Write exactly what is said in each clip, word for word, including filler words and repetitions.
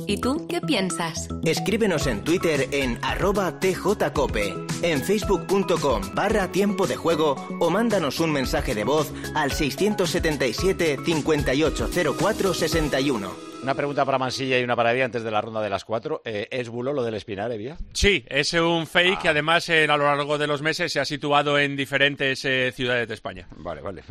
¿Y tú qué piensas? Escríbenos en Twitter en arroba tjcope, en facebook.com barra tiempo de juego o mándanos un mensaje de voz al seiscientos setenta y siete, cincuenta y ocho cero cuatro, sesenta y uno. Una pregunta para Mansilla y una para Evia antes de la ronda de las cuatro. Eh, ¿Es bulo lo del Espinar, Evia? Sí, es un fake ah. que además eh, a lo largo de los meses se ha situado en diferentes eh, ciudades de España. Vale, vale.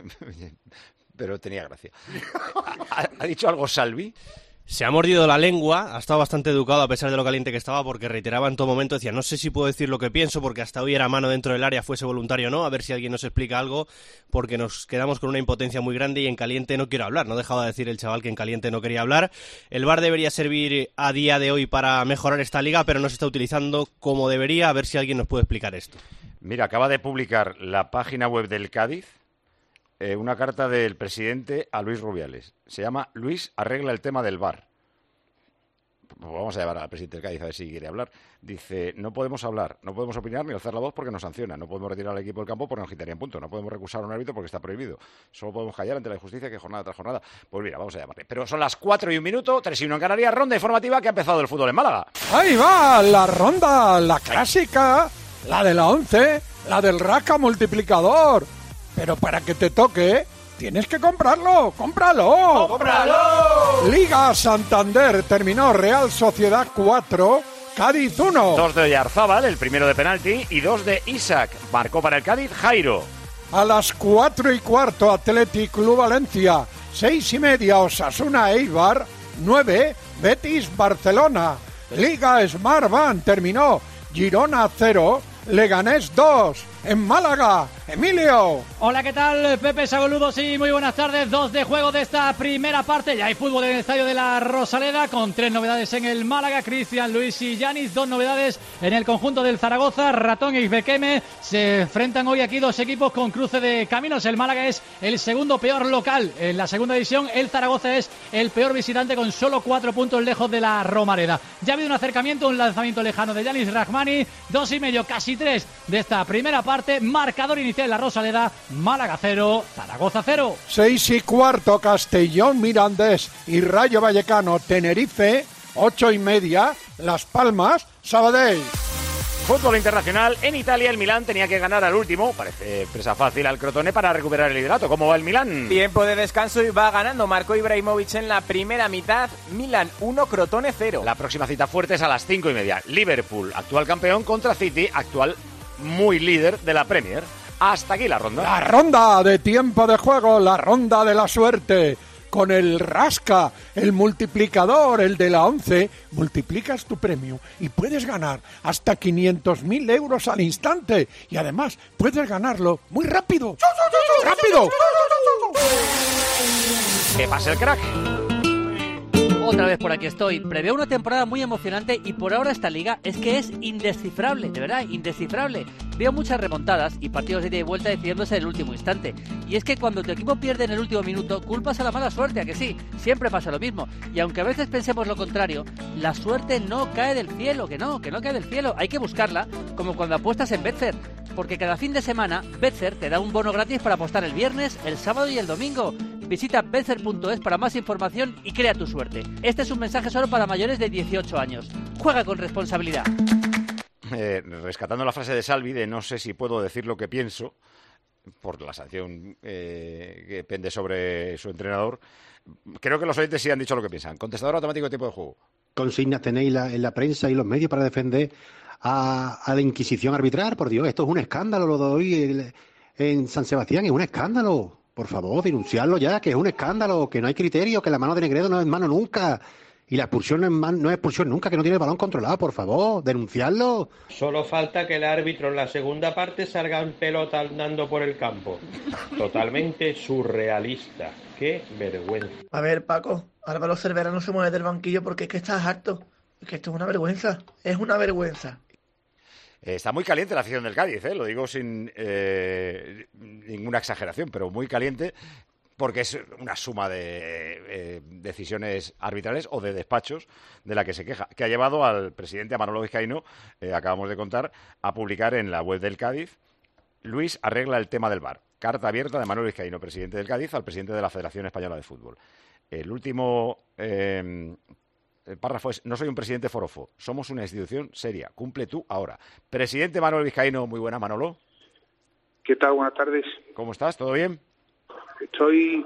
Pero tenía gracia. ¿Ha, ha dicho algo Salvi? Se ha mordido la lengua, ha estado bastante educado a pesar de lo caliente que estaba, porque reiteraba en todo momento, decía, no sé si puedo decir lo que pienso, porque hasta hoy era mano dentro del área, fuese voluntario o no, a ver si alguien nos explica algo, porque nos quedamos con una impotencia muy grande y en caliente no quiero hablar. No dejaba de decir el chaval que en caliente no quería hablar. El V A R debería servir a día de hoy para mejorar esta liga, pero no se está utilizando como debería, a ver si alguien nos puede explicar esto. Mira, acaba de publicar la página web del Cádiz Eh, una carta del presidente a Luis Rubiales. Se llama Luis arregla el tema del V A R. Pues vamos a llevar al presidente del Cádiz a ver si quiere hablar. Dice, no podemos hablar, no podemos opinar ni alzar la voz porque nos sancionan. No podemos retirar al equipo del campo porque nos quitarían puntos. No podemos recusar a un árbitro porque está prohibido. Solo podemos callar ante la injusticia que jornada tras jornada. Pues mira, vamos a llamarle. Pero son las cuatro y un minuto, tres y uno en Canarias, ronda informativa que ha empezado el fútbol en Málaga. Ahí va, la ronda, la clásica, la de la once, la del Raka multiplicador. Pero para que te toque, tienes que comprarlo. ¡Cómpralo! ¡Cómpralo! Liga Santander terminó Real Sociedad cuatro, Cádiz uno. Dos de Oyarzábal, el primero de penalti, y dos de Isaac. Marcó para el Cádiz Jairo. A las cuatro y cuarto, Athletic Club Valencia. Seis y media, Osasuna Eibar. Nueve, Betis Barcelona. Liga Smartbank terminó Girona cero, Leganés dos. En Málaga, Emilio. Hola, ¿qué tal? Pepe Sagoludo, sí, muy buenas tardes. Dos de juego de esta primera parte. Ya hay fútbol en el estadio de la Rosaleda con tres novedades en el Málaga. Cristian, Luis y Yanis. Dos novedades en el conjunto del Zaragoza. Ratón y Bequeme. Se enfrentan hoy aquí dos equipos con cruce de caminos. El Málaga es el segundo peor local en la segunda división. El Zaragoza es el peor visitante con solo cuatro puntos lejos de la Romareda. Ya ha habido un acercamiento, un lanzamiento lejano de Yanis Rahmani. Dos y medio, casi tres de esta primera parte. Marcador inicial en la Rosaleda, Málaga cero, Zaragoza cero. Seis y cuarto, Castellón Mirandés y Rayo Vallecano Tenerife. Ocho y media, Las Palmas, Sabadell. Fútbol internacional. En Italia el Milán tenía que ganar al último, parece presa fácil al Crotone, para recuperar el liderato. ¿Cómo va el Milán? Tiempo de descanso y va ganando. Marcó Ibrahimovic en la primera mitad. Milán uno, Crotone cero. La próxima cita fuerte es a las cinco y media. Liverpool, actual campeón, contra City, actual muy líder de la Premier. Hasta aquí la ronda. La ronda de tiempo de juego, la ronda de la suerte. Con el Rasca, el multiplicador, el de la once, multiplicas tu premio y puedes ganar hasta quinientos mil euros al instante. Y además, puedes ganarlo muy rápido. ¡Rápido! ¿Qué pasa el crack? Otra vez por aquí estoy. Preveo una temporada muy emocionante y por ahora esta liga es que es indescifrable, de verdad, indescifrable. Veo muchas remontadas y partidos de ida y vuelta decidiéndose en el último instante. Y es que cuando tu equipo pierde en el último minuto, culpas a la mala suerte, ¿a que sí? Siempre pasa lo mismo. Y aunque a veces pensemos lo contrario, la suerte no cae del cielo, que no, que no cae del cielo. Hay que buscarla, como cuando apuestas en Betfair. Porque cada fin de semana, Betfair te da un bono gratis para apostar el viernes, el sábado y el domingo. Visita betfair punto es para más información y crea tu suerte. Este es un mensaje solo para mayores de dieciocho años. Juega con responsabilidad. Eh, rescatando la frase de Salvi de no sé si puedo decir lo que pienso, por la sanción eh, que pende sobre su entrenador, creo que los oyentes sí han dicho lo que piensan. Contestador automático de tiempo de juego. Consignas tenéis la, en la prensa y los medios para defender a, a la Inquisición arbitral. Por Dios, esto es un escándalo lo de hoy el, en San Sebastián, es un escándalo. Por favor, denunciarlo ya, que es un escándalo, que no hay criterio, que la mano de Negredo no es mano nunca. Y la expulsión no es, man, no es expulsión nunca, que no tiene el balón controlado, por favor, denunciarlo. Solo falta que el árbitro en la segunda parte salga en pelota andando por el campo. Totalmente surrealista. ¡Qué vergüenza! A ver, Paco, Álvaro Cervera no se mueve del banquillo porque es que estás harto. Es que esto es una vergüenza, es una vergüenza. Está muy caliente la afición del Cádiz, ¿eh? Lo digo sin eh, ninguna exageración, pero muy caliente porque es una suma de eh, decisiones arbitrales o de despachos de la que se queja, que ha llevado al presidente, a Manolo Vizcaíno, eh, acabamos de contar, a publicar en la web del Cádiz: Luis arregla el tema del V A R. Carta abierta de Manolo Vizcaíno, presidente del Cádiz, al presidente de la Federación Española de Fútbol. El último... Eh, el párrafo es: no soy un presidente forofo, somos una institución seria, cumple tú ahora. Presidente Manuel Vizcaíno, muy buena, Manolo. ¿Qué tal? Buenas tardes. ¿Cómo estás? ¿Todo bien? Estoy,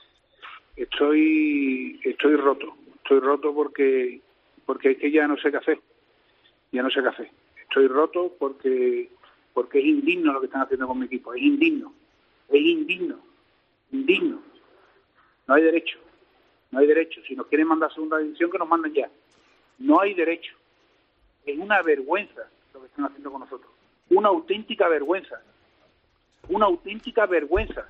estoy, estoy roto. Estoy roto porque, porque es que ya no sé qué hacer. Ya no sé qué hacer. Estoy roto porque, porque es indigno lo que están haciendo con mi equipo. Es indigno. Es indigno. Indigno. No hay derecho. No hay derecho. Si nos quieren mandar a segunda división, que nos manden ya. No hay derecho. Es una vergüenza lo que están haciendo con nosotros. Una auténtica vergüenza. Una auténtica vergüenza.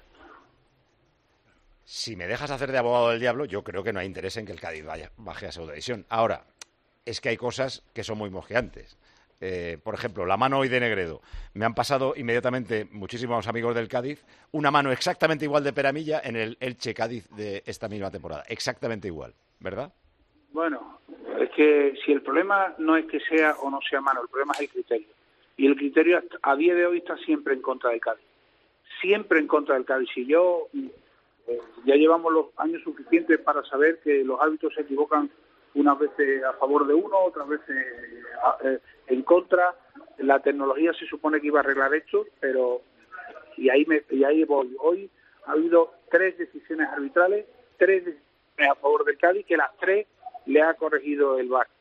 Si me dejas hacer de abogado del diablo, yo creo que no hay interés en que el Cádiz vaya, baje a segunda división. Ahora, es que hay cosas que son muy mosqueantes. Eh, por ejemplo, la mano hoy de Negredo. Me han pasado inmediatamente muchísimos amigos del Cádiz una mano exactamente igual de Peramilla en el Elche Cádiz de esta misma temporada. Exactamente igual, ¿verdad? Bueno, es que si el problema no es que sea o no sea mano, el problema es el criterio. Y el criterio a día de hoy está siempre en contra del Cádiz. Siempre en contra del Cádiz. Y yo, eh, ya llevamos los años suficientes para saber que los árbitros se equivocan unas veces a favor de uno, otras veces eh, en contra. La tecnología se supone que iba a arreglar esto, pero y ahí me y ahí voy. Hoy ha habido tres decisiones arbitrales, tres decisiones a favor del Cádiz, que las tres le ha corregido el V A R.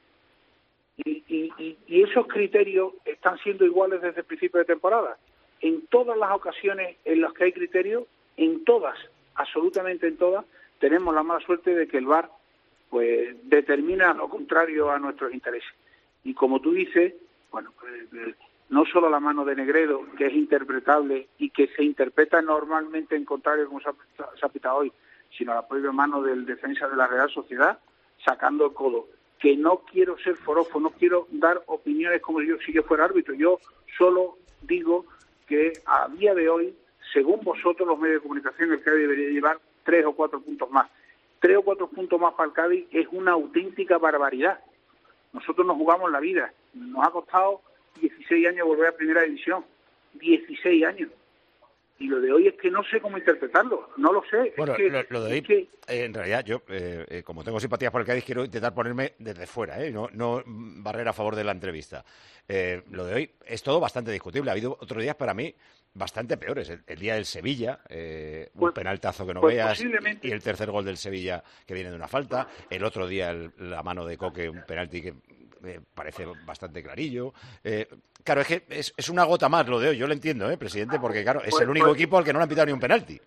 Y, y, y esos criterios están siendo iguales desde el principio de temporada. En todas las ocasiones en las que hay criterios, en todas, absolutamente en todas, tenemos la mala suerte de que el V A R pues determina lo contrario a nuestros intereses. Y como tú dices, bueno, pues, no solo la mano de Negredo, que es interpretable y que se interpreta normalmente en contrario, como se ha, se ha pitado hoy, sino la propia mano del defensa de la Real Sociedad, sacando el codo. Que no quiero ser forofo, no quiero dar opiniones como yo si yo fuera árbitro. Yo solo digo que a día de hoy, según vosotros, los medios de comunicación, el Cádiz debería llevar tres o cuatro puntos más. Tres o cuatro puntos más para el Cádiz es una auténtica barbaridad. Nosotros nos jugamos la vida. Nos ha costado dieciséis años volver a Primera División. dieciséis años. Y lo de hoy es que no sé cómo interpretarlo. No lo sé. Bueno, es que, lo, lo de hoy, es que... eh, en realidad, yo, eh, eh, como tengo simpatías por el Cádiz, quiero intentar ponerme desde fuera, ¿eh? no, no barrer a favor de la entrevista. Eh, lo de hoy es todo bastante discutible. Ha habido otros días para mí bastante peores. El, el día del Sevilla, eh, un pues, penaltazo que no pues veas, posiblemente... y el tercer gol del Sevilla que viene de una falta. El otro día el, la mano de Coque, un penalti que eh, parece bastante clarillo. Eh, claro, es que es, es una gota más lo de hoy. Yo lo entiendo, ¿eh, presidente? Porque, claro, es pues, el único pues... equipo al que no le han pitado ni un penalti.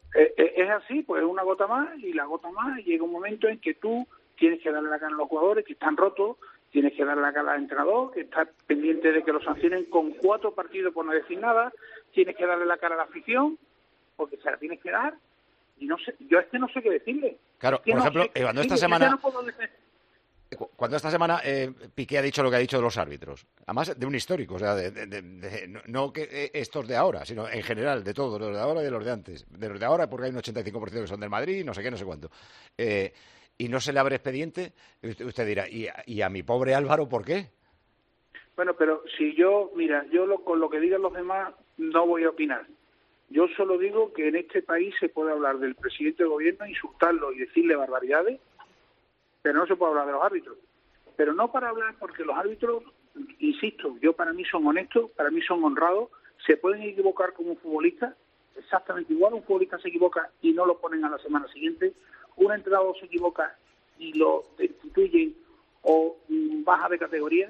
Es así, pues es una gota más, y la gota más llega un momento en que tú tienes que darle la cara a los jugadores que están rotos, tienes que darle la cara al entrenador, que está pendiente de que lo sancionen con cuatro partidos por no decir nada, tienes que darle la cara a la afición, porque se la tienes que dar, y no sé, yo es que no sé qué decirle. Claro, es que por no ejemplo, sé qué cuando esta decirle, semana... no puedo decir... Cuando esta semana eh, Piqué ha dicho lo que ha dicho de los árbitros, además de un histórico, o sea, de, de, de, de, no, no que estos de ahora, sino en general, de todos, los de ahora y de los de antes. De los de ahora, porque hay un ochenta y cinco por ciento que son del Madrid, no sé qué, no sé cuánto. Eh, y no se le abre expediente, usted, usted dirá, ¿y a, ¿y a mi pobre Álvaro por qué? Bueno, pero si yo, mira, yo lo, con lo que digan los demás no voy a opinar. Yo solo digo que en este país se puede hablar del presidente del gobierno, insultarlo y decirle barbaridades, pero no se puede hablar de los árbitros. Pero no para hablar, porque los árbitros, insisto, yo para mí son honestos, para mí son honrados, se pueden equivocar como un futbolista, exactamente igual, un futbolista se equivoca y no lo ponen a la semana siguiente, un entrenador se equivoca y lo destituyen o mm, baja de categoría,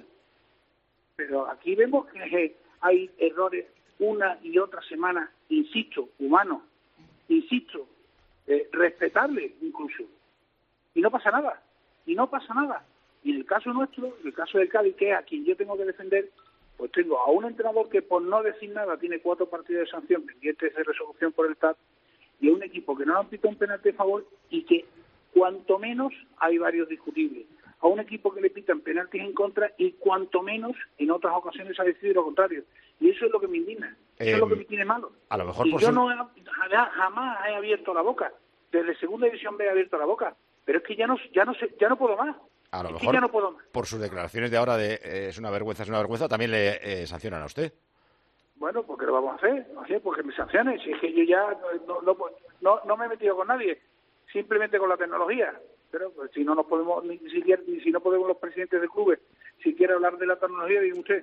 pero aquí vemos que hay errores una y otra semana, insisto, humanos, insisto, eh, respetables incluso, y no pasa nada. Y no pasa nada. Y en el caso nuestro, en el caso del Cádiz, que es a quien yo tengo que defender, pues tengo a un entrenador que por no decir nada tiene cuatro partidos de sanción pendientes de resolución por el T A P, y a un equipo que no le han pitado un penalti a favor y que cuanto menos hay varios discutibles. A un equipo que le pitan penaltis en contra y cuanto menos en otras ocasiones ha decidido lo contrario. Y eso es lo que me indigna. Eso eh, es lo que me tiene malo. A lo mejor y por yo su... no he, jamás he abierto la boca. Desde Segunda División B he abierto la boca. Pero es que ya no, ya no, sé, ya no puedo más. A lo es mejor, que ya no puedo más. Por sus declaraciones de ahora de eh, es una vergüenza, es una vergüenza, también le eh, sancionan a usted. Bueno, porque lo vamos a hacer, no sé, porque me sancionen. Si es que yo ya no, no, no, no me he metido con nadie, simplemente con la tecnología. Pero pues, si no nos podemos, ni siquiera, ni si no podemos los presidentes de clubes, siquiera hablar de la tecnología, diga usted.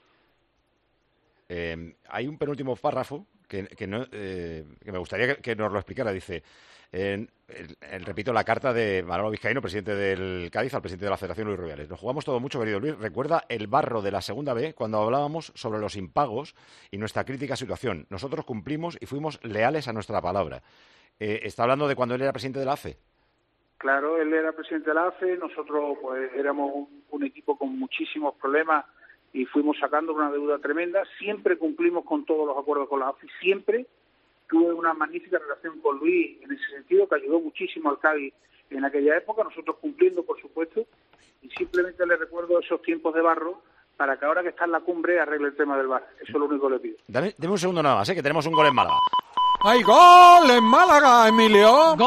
Eh, hay un penúltimo párrafo que, que, no, eh, que me gustaría que, que nos lo explicara. Dice, eh, el, el, repito, la carta de Manolo Vizcaíno, presidente del Cádiz, al presidente de la Federación, Luis Rubiales. Nos jugamos todo mucho, querido Luis. Recuerda el barro de la segunda B cuando hablábamos sobre los impagos y nuestra crítica situación. Nosotros cumplimos y fuimos leales a nuestra palabra. Eh, ¿Está hablando de cuando él era presidente de la A F E? Claro, él era presidente de la A F E, nosotros pues éramos un, un equipo con muchísimos problemas y fuimos sacando una deuda tremenda. Siempre cumplimos con todos los acuerdos con la A F E, siempre. Tuve una magnífica relación con Luis en ese sentido, que ayudó muchísimo al Cádiz en aquella época, nosotros cumpliendo, por supuesto, y simplemente le recuerdo esos tiempos de barro para que ahora que está en la cumbre arregle el tema del V A R. Eso es lo único que le pido. Dame, dame un segundo nada más, ¿eh? Que tenemos un gol en Málaga. ¡Hay gol en Málaga, Emilio!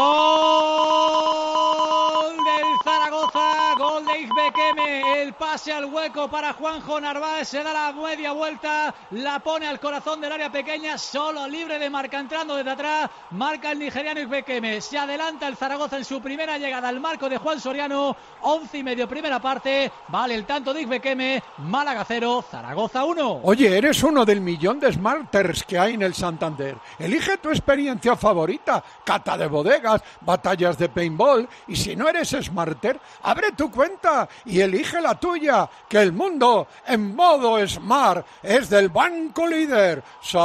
¡Gol del Zaragoza! ¡Gol de Izbequeme! El pase al hueco para Juanjo Narváez. Se da la media vuelta, la pone al corazón del área pequeña, solo libre de marca, entrando desde atrás. Marca el nigeriano Izbequeme. Se adelanta el Zaragoza en su primera llegada al marco de Juan Soriano. Once y medio primera parte. Vale el tanto de Izbequeme. Málaga cero, Zaragoza uno. Oye, eres uno del millón de smarters que hay en el Santander. Elige tu experiencia favorita, cata de bodegas, batallas de paintball, y si no eres smarter, abre tu cuenta y elige la tuya, que el mundo en modo smart es del banco líder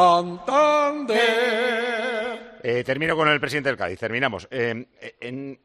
Santander. Eh, termino con el presidente del Cádiz, terminamos. Eh, en,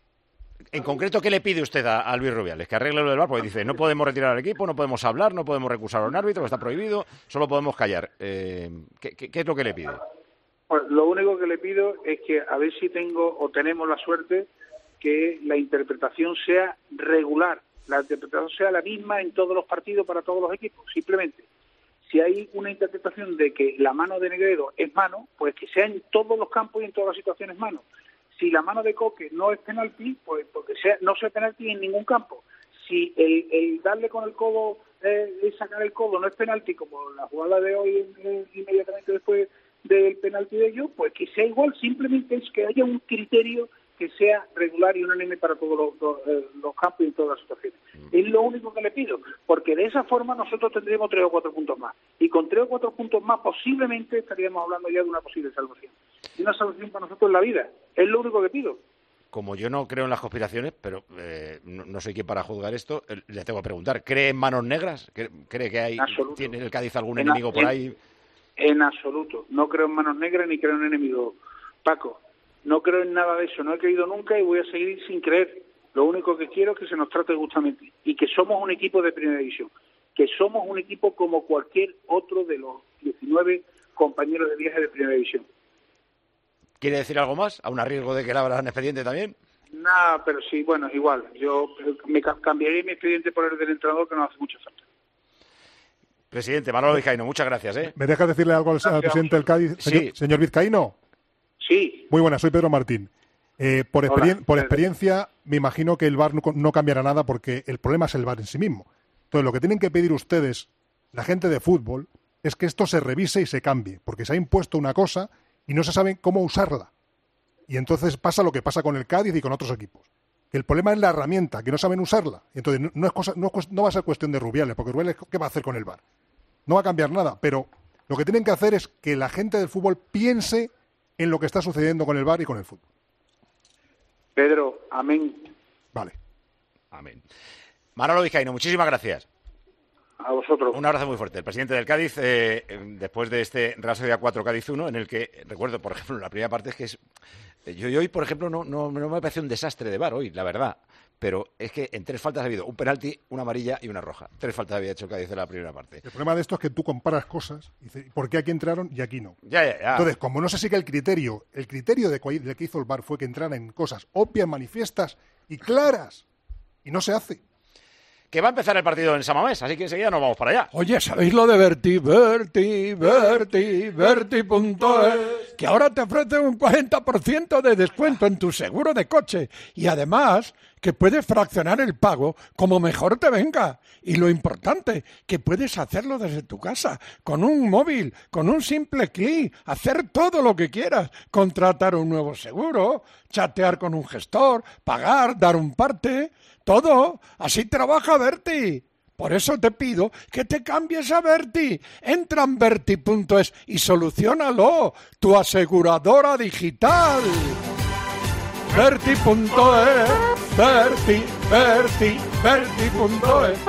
en concreto, ¿qué le pide usted a, a Luis Rubiales? Que arregle lo del V A R, porque dice, no podemos retirar al equipo, no podemos hablar, no podemos recusar a un árbitro, está prohibido, solo podemos callar. Eh, ¿qué, qué, ¿Qué es lo que le pide? Pues lo único que le pido es que a ver si tengo o tenemos la suerte que la interpretación sea regular, la interpretación sea la misma en todos los partidos para todos los equipos. Simplemente, si hay una interpretación de que la mano de Negredo es mano, pues que sea en todos los campos y en todas las situaciones mano. Si la mano de Coque no es penalti, pues porque sea no sea penalti en ningún campo. Si el, el darle con el codo, eh, el sacar el codo no es penalti, como la jugada de hoy eh, inmediatamente después del penalti de ellos, pues que sea igual, simplemente es que haya un criterio que sea regular y unánime para todos los, los, los campos y en todas las situaciones. Mm. Es lo único que le pido, porque de esa forma nosotros tendríamos tres o cuatro puntos más. Y con tres o cuatro puntos más posiblemente estaríamos hablando ya de una posible salvación. Y una salvación para nosotros en la vida. Es lo único que pido. Como yo no creo en las conspiraciones, pero eh, no, no soy quien para juzgar esto, eh, le tengo que preguntar, ¿cree en manos negras? ¿Cree que hay tiene el Cádiz algún en, enemigo por en, ahí? En absoluto. No creo en manos negras ni creo en enemigos. Paco, no creo en nada de eso. No he creído nunca y voy a seguir sin creer. Lo único que quiero es que se nos trate justamente y que somos un equipo de primera división. Que somos un equipo como cualquier otro de los diecinueve compañeros de viaje de primera división. ¿Quiere decir algo más? ¿A un riesgo de que le abran expediente también? Nada, pero sí, bueno, igual. Yo me cambiaría mi expediente por el del entrenador, que no hace mucha falta. Presidente, Manolo Vizcaíno, muchas gracias. ¿eh? ¿Me deja decirle algo al, al presidente del Cádiz? Señor, sí. Señor Vizcaíno. Sí. Muy buenas, soy Pedro Martín. Eh, por, experien por experiencia, me imagino que el V A R no, no cambiará nada porque el problema es el V A R en sí mismo. Entonces, lo que tienen que pedir ustedes, la gente de fútbol, es que esto se revise y se cambie, porque se ha impuesto una cosa y no se sabe cómo usarla. Y entonces pasa lo que pasa con el Cádiz y con otros equipos. Que el problema es la herramienta, que no saben usarla. Y entonces no, no, es cosa, no, no va a ser cuestión de Rubiales, porque Rubiales, ¿qué va a hacer con el V A R? No va a cambiar nada, pero lo que tienen que hacer es que la gente del fútbol piense en lo que está sucediendo con el V A R y con el fútbol. Pedro, amén. Vale. Amén. Manolo Vizcaíno, muchísimas gracias. A vosotros. Un abrazo muy fuerte. El presidente del Cádiz, eh, después de este Real Sociedad cuatro, Cádiz uno, en el que, recuerdo, por ejemplo, la primera parte es que es... Yo, yo hoy, por ejemplo, no, no, no me parece un desastre de V A R hoy, la verdad. Pero es que en tres faltas ha habido un penalti, una amarilla y una roja. Tres faltas había hecho el Cádiz en la primera parte. El problema de esto es que tú comparas cosas y dices, ¿por qué aquí entraron y aquí no? Ya, ya, ya. Entonces, como no se sigue el criterio, el criterio de que hizo el V A R fue que entraran en cosas obvias, manifiestas y claras. Y no se hace. Que va a empezar el partido en Samamés, así que enseguida nos vamos para allá. Oye, ¿sabéis lo de Verti? Verti, Verti, Verti punto es, que ahora te ofrece un cuarenta por ciento de descuento en tu seguro de coche. Y además, que puedes fraccionar el pago como mejor te venga. Y lo importante, que puedes hacerlo desde tu casa, con un móvil, con un simple clic, hacer todo lo que quieras, contratar un nuevo seguro, chatear con un gestor, pagar, dar un parte, todo. Así trabaja Berti. Por eso te pido que te cambies a Berti. Entra en Berti punto es y soluciónalo. Tu aseguradora digital. Berti punto es. Berti, Berti, Berti punto es.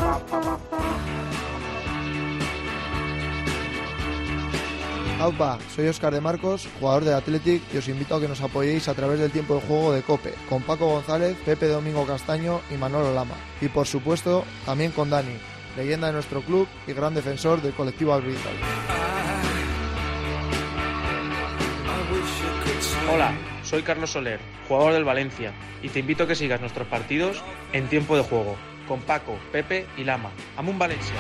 Aupa, soy Óscar de Marcos, jugador del Athletic, y os invito a que nos apoyéis a través del tiempo de juego de COPE, con Paco González, Pepe Domingo Castaño y Manolo Lama. Y por supuesto, también con Dani, leyenda de nuestro club y gran defensor del colectivo arbitral. Hola, soy Carlos Soler, jugador del Valencia, y te invito a que sigas nuestros partidos en tiempo de juego, con Paco, Pepe y Lama. Amun Valencia.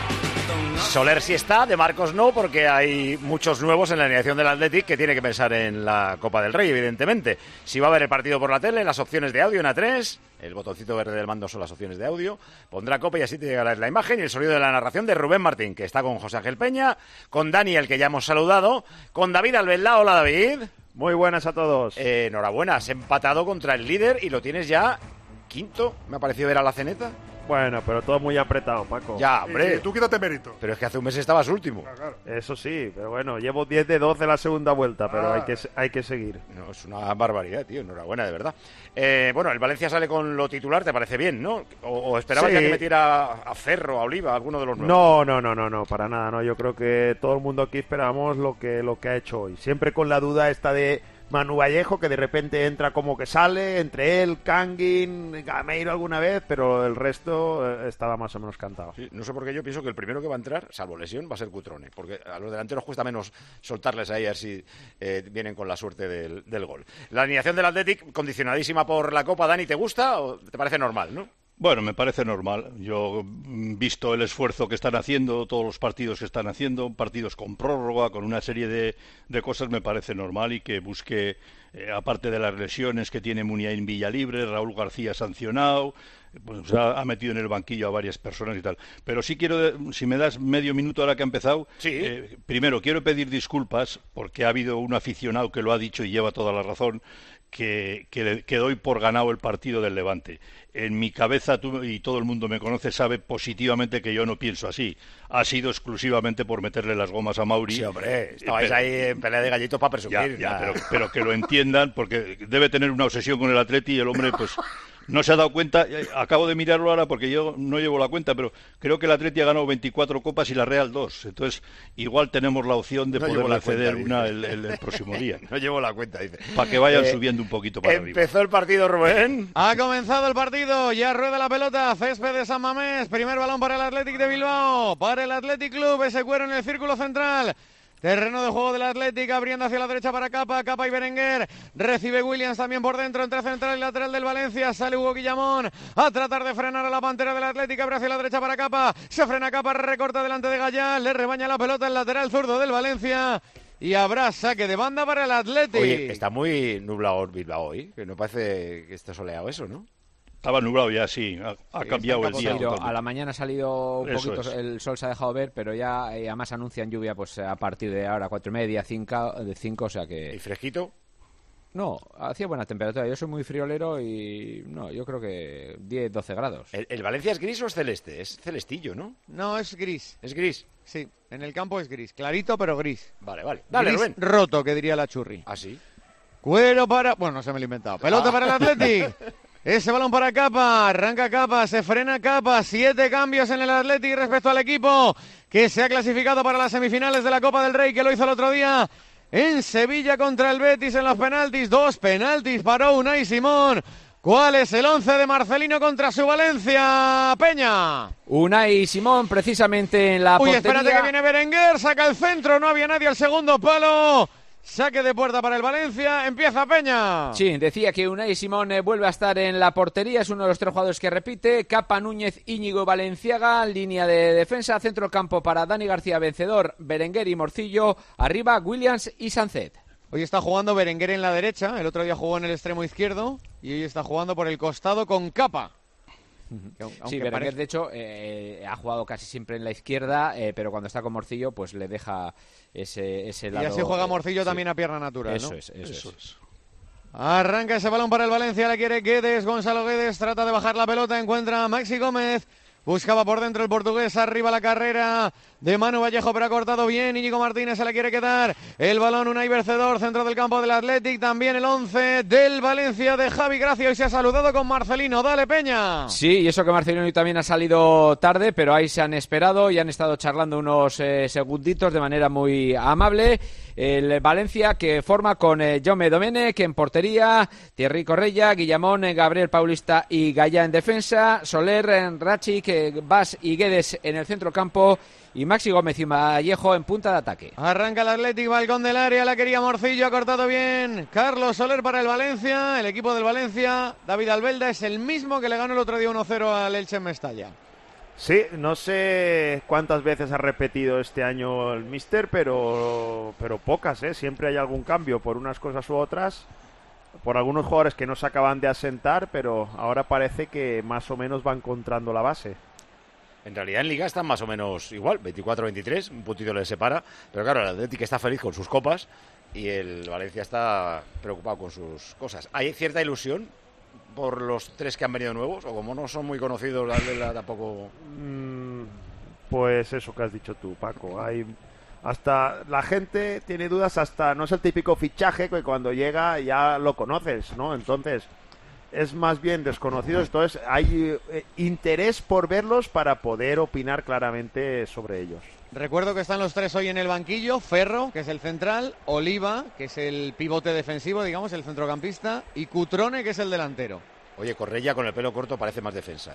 Soler sí está, de Marcos no, porque hay muchos nuevos en la alineación del Athletic que tiene que pensar en la Copa del Rey, evidentemente. Si va a ver el partido por la tele, las opciones de audio en A tres, el botoncito verde del mando son las opciones de audio, pondrá Copa y así te llegará la imagen y el sonido de la narración de Rubén Martín, que está con José Ángel Peña, con Dani, el que ya hemos saludado, con David Albelda. Hola, David. Muy buenas a todos. Eh, enhorabuena, has empatado contra el líder y lo tienes ya quinto, me ha parecido ver a la Ceneta. Bueno, pero todo muy apretado, Paco. Ya, hombre. Sí, sí, tú quítate mérito. Pero es que hace un mes estabas último. Claro, claro. Eso sí, pero bueno, llevo diez de doce la segunda vuelta, pero Ah. hay que hay que seguir. No, es una barbaridad, tío. Enhorabuena, de verdad. Eh, bueno, el Valencia sale con lo titular, ¿te parece bien, no? ¿O, o esperabas Sí. ya que metiera a Ferro, a Oliva, a alguno de los nuevos? No, no, no, no, no, para nada, no. Yo creo que todo el mundo aquí esperamos lo que lo que ha hecho hoy. Siempre con la duda esta de Manu Vallejo, que de repente entra como que sale, entre él, Kangin, Gameiro alguna vez, pero el resto eh, estaba más o menos cantado. Sí, no sé por qué yo pienso que el primero que va a entrar, salvo lesión, va a ser Cutrone, porque a los delanteros cuesta menos soltarles ahí a ver si eh, vienen con la suerte del, del gol. La alineación del Athletic, condicionadísima por la Copa, Dani, ¿te gusta o te parece normal, no? Bueno, me parece normal. Yo, visto el esfuerzo que están haciendo, todos los partidos que están haciendo, partidos con prórroga, con una serie de, de cosas, me parece normal y que busque, eh, aparte de las lesiones que tiene Muniain Villalibre, Raúl García sancionado, pues ha, ha metido en el banquillo a varias personas y tal. Pero sí quiero, si me das medio minuto ahora que ha empezado, sí. eh, primero quiero pedir disculpas porque ha habido un aficionado que lo ha dicho y lleva toda la razón, que, que, que doy por ganado el partido del Levante. En mi cabeza, tú, y todo el mundo me conoce, sabe positivamente que yo no pienso así. Ha sido exclusivamente por meterle las gomas a Mauri. Sí, hombre, estabais ahí en pelea de gallitos para presumir. Ya, ya, pero, pero que lo entiendan, porque debe tener una obsesión con el Atleti y el hombre, pues, no se ha dado cuenta. Acabo de mirarlo ahora porque yo no llevo la cuenta, pero creo que el Atleti ha ganado veinticuatro copas y la Real dos. Entonces, igual tenemos la opción de No poderle llevo la ceder cuenta, una dice. el, el- el próximo día. No llevo la cuenta, dice. Para que vayan Eh, subiendo un poquito para arriba. Empezó el partido, Rubén. Ha comenzado el partido, ya rueda la pelota, césped de San Mamés, primer balón para el Athletic de Bilbao, para el Athletic Club, ese cuero en el círculo central. Terreno de juego del Athletic, abriendo hacia la derecha para Capa, Capa y Berenguer, recibe Williams también por dentro, entre central y lateral del Valencia, sale Hugo Guillamón, a tratar de frenar a la pantera del Athletic, abre hacia la derecha para Capa, se frena Capa, recorta delante de Gallá, le rebaña la pelota el lateral zurdo del Valencia, y habrá saque de banda para el Athletic. Oye, está muy nublado Bilbao hoy, que no parece que esté soleado eso, ¿no? Estaba nublado ya, sí. Ha, ha Sí, cambiado el día. Pero a la mañana ha salido un Eso poquito, es. el sol se ha dejado ver, pero ya eh, además anuncian lluvia pues a partir de ahora, cuatro y media, cinco, de cinco, o sea que... ¿Y fresquito? No, hacía buena temperatura. Yo soy muy friolero y no, yo creo que diez, doce grados. ¿El, el Valencia es gris o es celeste? Es celestillo, ¿no? No, es gris. ¿Es gris? Sí, en el campo es gris, clarito pero gris. Vale, vale. Dale, Gris Rubén. roto, que diría la Churri. ¿Ah, sí? Cuero para... Bueno, no se me lo he inventado. Pelota Ah. para el Athletic. Ese balón para Capa, arranca Capa, se frena Capa, siete cambios en el Athletic respecto al equipo que se ha clasificado para las semifinales de la Copa del Rey, que lo hizo el otro día en Sevilla contra el Betis en los penaltis, dos penaltis paró Unai Simón. ¿Cuál es el once de Marcelino contra su Valencia, Peña? Unai Simón precisamente en la Uy, portería. espérate que viene Berenguer, saca el centro, no había nadie al segundo palo. Saque de puerta para el Valencia, empieza Peña. Sí, decía que Unai Simón eh, vuelve a estar en la portería, es uno de los tres jugadores que repite. Capa, Núñez, Íñigo, Valenciaga, línea de defensa, centro campo para Dani García Vencedor, Berenguer y Morcillo, arriba Williams y Sancet. Hoy está jugando Berenguer en la derecha, el otro día jugó en el extremo izquierdo y hoy está jugando por el costado con Capa. Sí, Berenguer parece... de hecho eh, ha jugado casi siempre en la izquierda, eh, pero cuando está con Morcillo pues le deja ese, ese lado. Y así juega Morcillo eh, también sí. a pierna natural, eso ¿no? Es, eso, eso es. es. Arranca ese balón para el Valencia, la quiere Guedes, Gonzalo Guedes trata de bajar la pelota, encuentra a Maxi Gómez. Buscaba por dentro el portugués, arriba la carrera de Manu Vallejo, pero ha cortado bien. Íñigo Martínez se la quiere quedar. El balón, Unai Bercedor, centro del campo del Athletic. También el once del Valencia de Javi Gracia. Hoy se ha saludado con Marcelino. Dale, Peña. Sí, y eso que Marcelino hoy también ha salido tarde, pero ahí se han esperado y han estado charlando unos eh, segunditos de manera muy amable. El Valencia que forma con eh, Jaume Domenech en portería, Thierry Correia, Guillamón, eh, Gabriel Paulista y Gaya en defensa, Soler, eh, Rachic, eh, Bas y Guedes en el centro campo y Maxi Gómez y Vallejo en punta de ataque. Arranca el Athletic, balcón del área, la quería Morcillo, ha cortado bien Carlos Soler para el Valencia, el equipo del Valencia. David Albelda es el mismo que le ganó el otro día uno cero al Elche en Mestalla. Sí, no sé cuántas veces ha repetido este año el míster, pero, pero pocas, ¿eh? Siempre hay algún cambio por unas cosas u otras, por algunos jugadores que no se acaban de asentar, pero ahora parece que más o menos va encontrando la base. En realidad en Liga están más o menos igual, veinticuatro veintitrés, un puntito les separa, pero claro, el Atlético está feliz con sus copas y el Valencia está preocupado con sus cosas. Hay cierta ilusión por los tres que han venido nuevos, o como no son muy conocidos, la tampoco... Mm, pues eso que has dicho tú, Paco. Hay hasta la gente tiene dudas, hasta no es el típico fichaje que cuando llega ya lo conoces, ¿no? Entonces es más bien desconocido. Entonces hay eh, interés por verlos para poder opinar claramente sobre ellos. Recuerdo que están los tres hoy en el banquillo: Ferro, que es el central, Oliva, que es el pivote defensivo, digamos, el centrocampista, y Cutrone, que es el delantero. Oye, Correia con el pelo corto parece más defensa,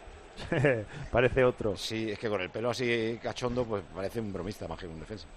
¿eh? Parece otro. Sí, es que con el pelo así cachondo, pues parece un bromista más que un defensa.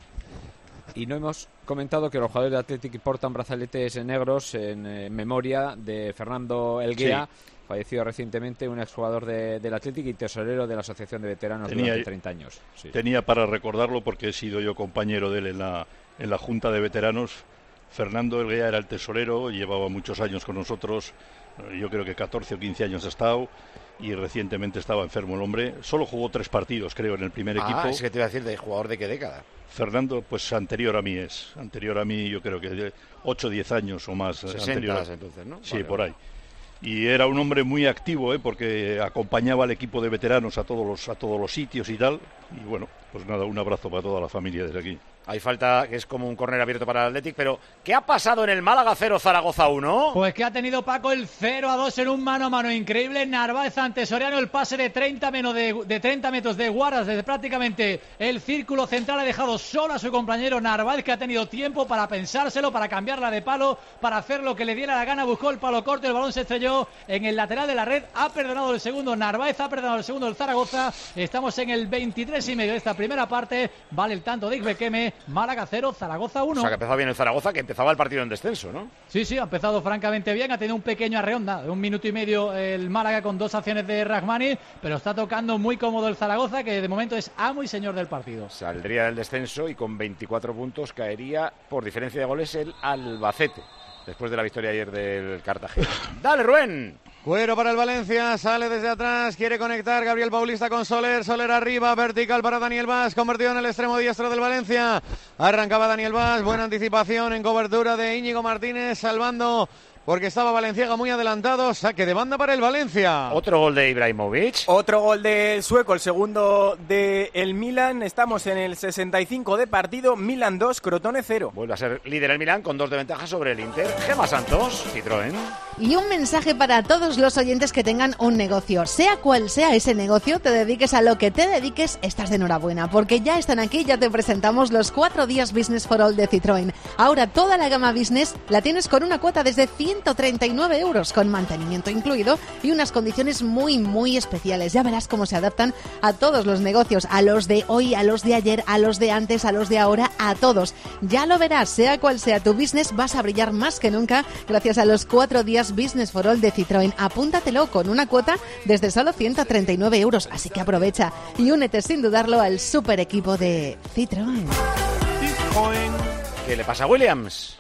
Y no hemos comentado que los jugadores de Athletic portan brazaletes negros en eh, memoria de Fernando Elguea, sí, fallecido recientemente, un exjugador de, del Athletic y tesorero de la Asociación de Veteranos tenía, durante treinta años. Sí. Tenía para recordarlo porque he sido yo compañero de él en la, en la Junta de Veteranos. Fernando Elguea era el tesorero, llevaba muchos años con nosotros, yo creo que catorce o quince años ha estado, y recientemente estaba enfermo el hombre. Solo jugó tres partidos, creo, en el primer ah, equipo. Es que te iba a decir, ¿de jugador de qué década? Fernando, pues anterior a mí es. Anterior a mí, yo creo que de ocho o diez años o más. sesenta anterior. Entonces, ¿no? Sí, vale, por vale. ahí. Y era un hombre muy activo, ¿eh? Porque acompañaba al equipo de veteranos a todos los a todos los sitios y tal. Y bueno, pues nada, un abrazo para toda la familia desde aquí. Hay falta, que es como un córner abierto para el Athletic, pero ¿qué ha pasado en el Málaga cero, Zaragoza uno? Pues que ha tenido Paco el cero a dos en un mano a mano increíble. Narváez ante Soriano, el pase de treinta, menos de, de treinta metros de Guaras desde prácticamente el círculo central. Ha dejado solo a su compañero Narváez, que ha tenido tiempo para pensárselo, para cambiarla de palo, para hacer lo que le diera la gana. Buscó el palo corto, el balón se estrelló en el lateral de la red. Ha perdonado el segundo Narváez, ha perdonado el segundo el Zaragoza. Estamos en el veintitrés y medio de esta primera parte. Vale el tanto de Ibequeme. Málaga cero, Zaragoza uno. O sea, que empezaba bien el Zaragoza, que empezaba el partido en descenso, ¿no? Sí, sí, ha empezado francamente bien. Ha tenido un pequeño arreón, de un minuto y medio el Málaga con dos acciones de Rahmani, pero está tocando muy cómodo el Zaragoza, que de momento es amo y señor del partido. Saldría del descenso y con veinticuatro puntos caería por diferencia de goles el Albacete, después de la victoria ayer del Cartagena. ¡Dale, Rubén! Cuero para el Valencia, sale desde atrás, quiere conectar Gabriel Paulista con Soler, Soler arriba, vertical para Daniel Bas, convertido en el extremo diestro del Valencia. Arrancaba Daniel Bas, buena anticipación en cobertura de Íñigo Martínez, salvando porque estaba Valenciaga muy adelantado. Saque de banda para el Valencia. Otro gol de Ibrahimovic. Otro gol del sueco, el segundo del Milan. Estamos en el sesenta y cinco de partido. Milan dos, Crotone cero. Vuelve a ser líder el Milan con dos de ventaja sobre el Inter. Gemma Santos, Citroën. Y un mensaje para todos los oyentes que tengan un negocio. Sea cual sea ese negocio, te dediques a lo que te dediques, estás de enhorabuena, porque ya están aquí, ya te presentamos los cuatro días Business for All de Citroën. Ahora toda la gama Business la tienes con una cuota desde ciento treinta y nueve euros, con mantenimiento incluido y unas condiciones muy, muy especiales. Ya verás cómo se adaptan a todos los negocios, a los de hoy, a los de ayer, a los de antes, a los de ahora, a todos. Ya lo verás, sea cual sea tu business, vas a brillar más que nunca gracias a los cuatro días Business for All de Citroën. Apúntatelo con una cuota desde solo ciento treinta y nueve euros, así que aprovecha y únete sin dudarlo al super equipo de Citroën. ¿Qué le pasa a Williams?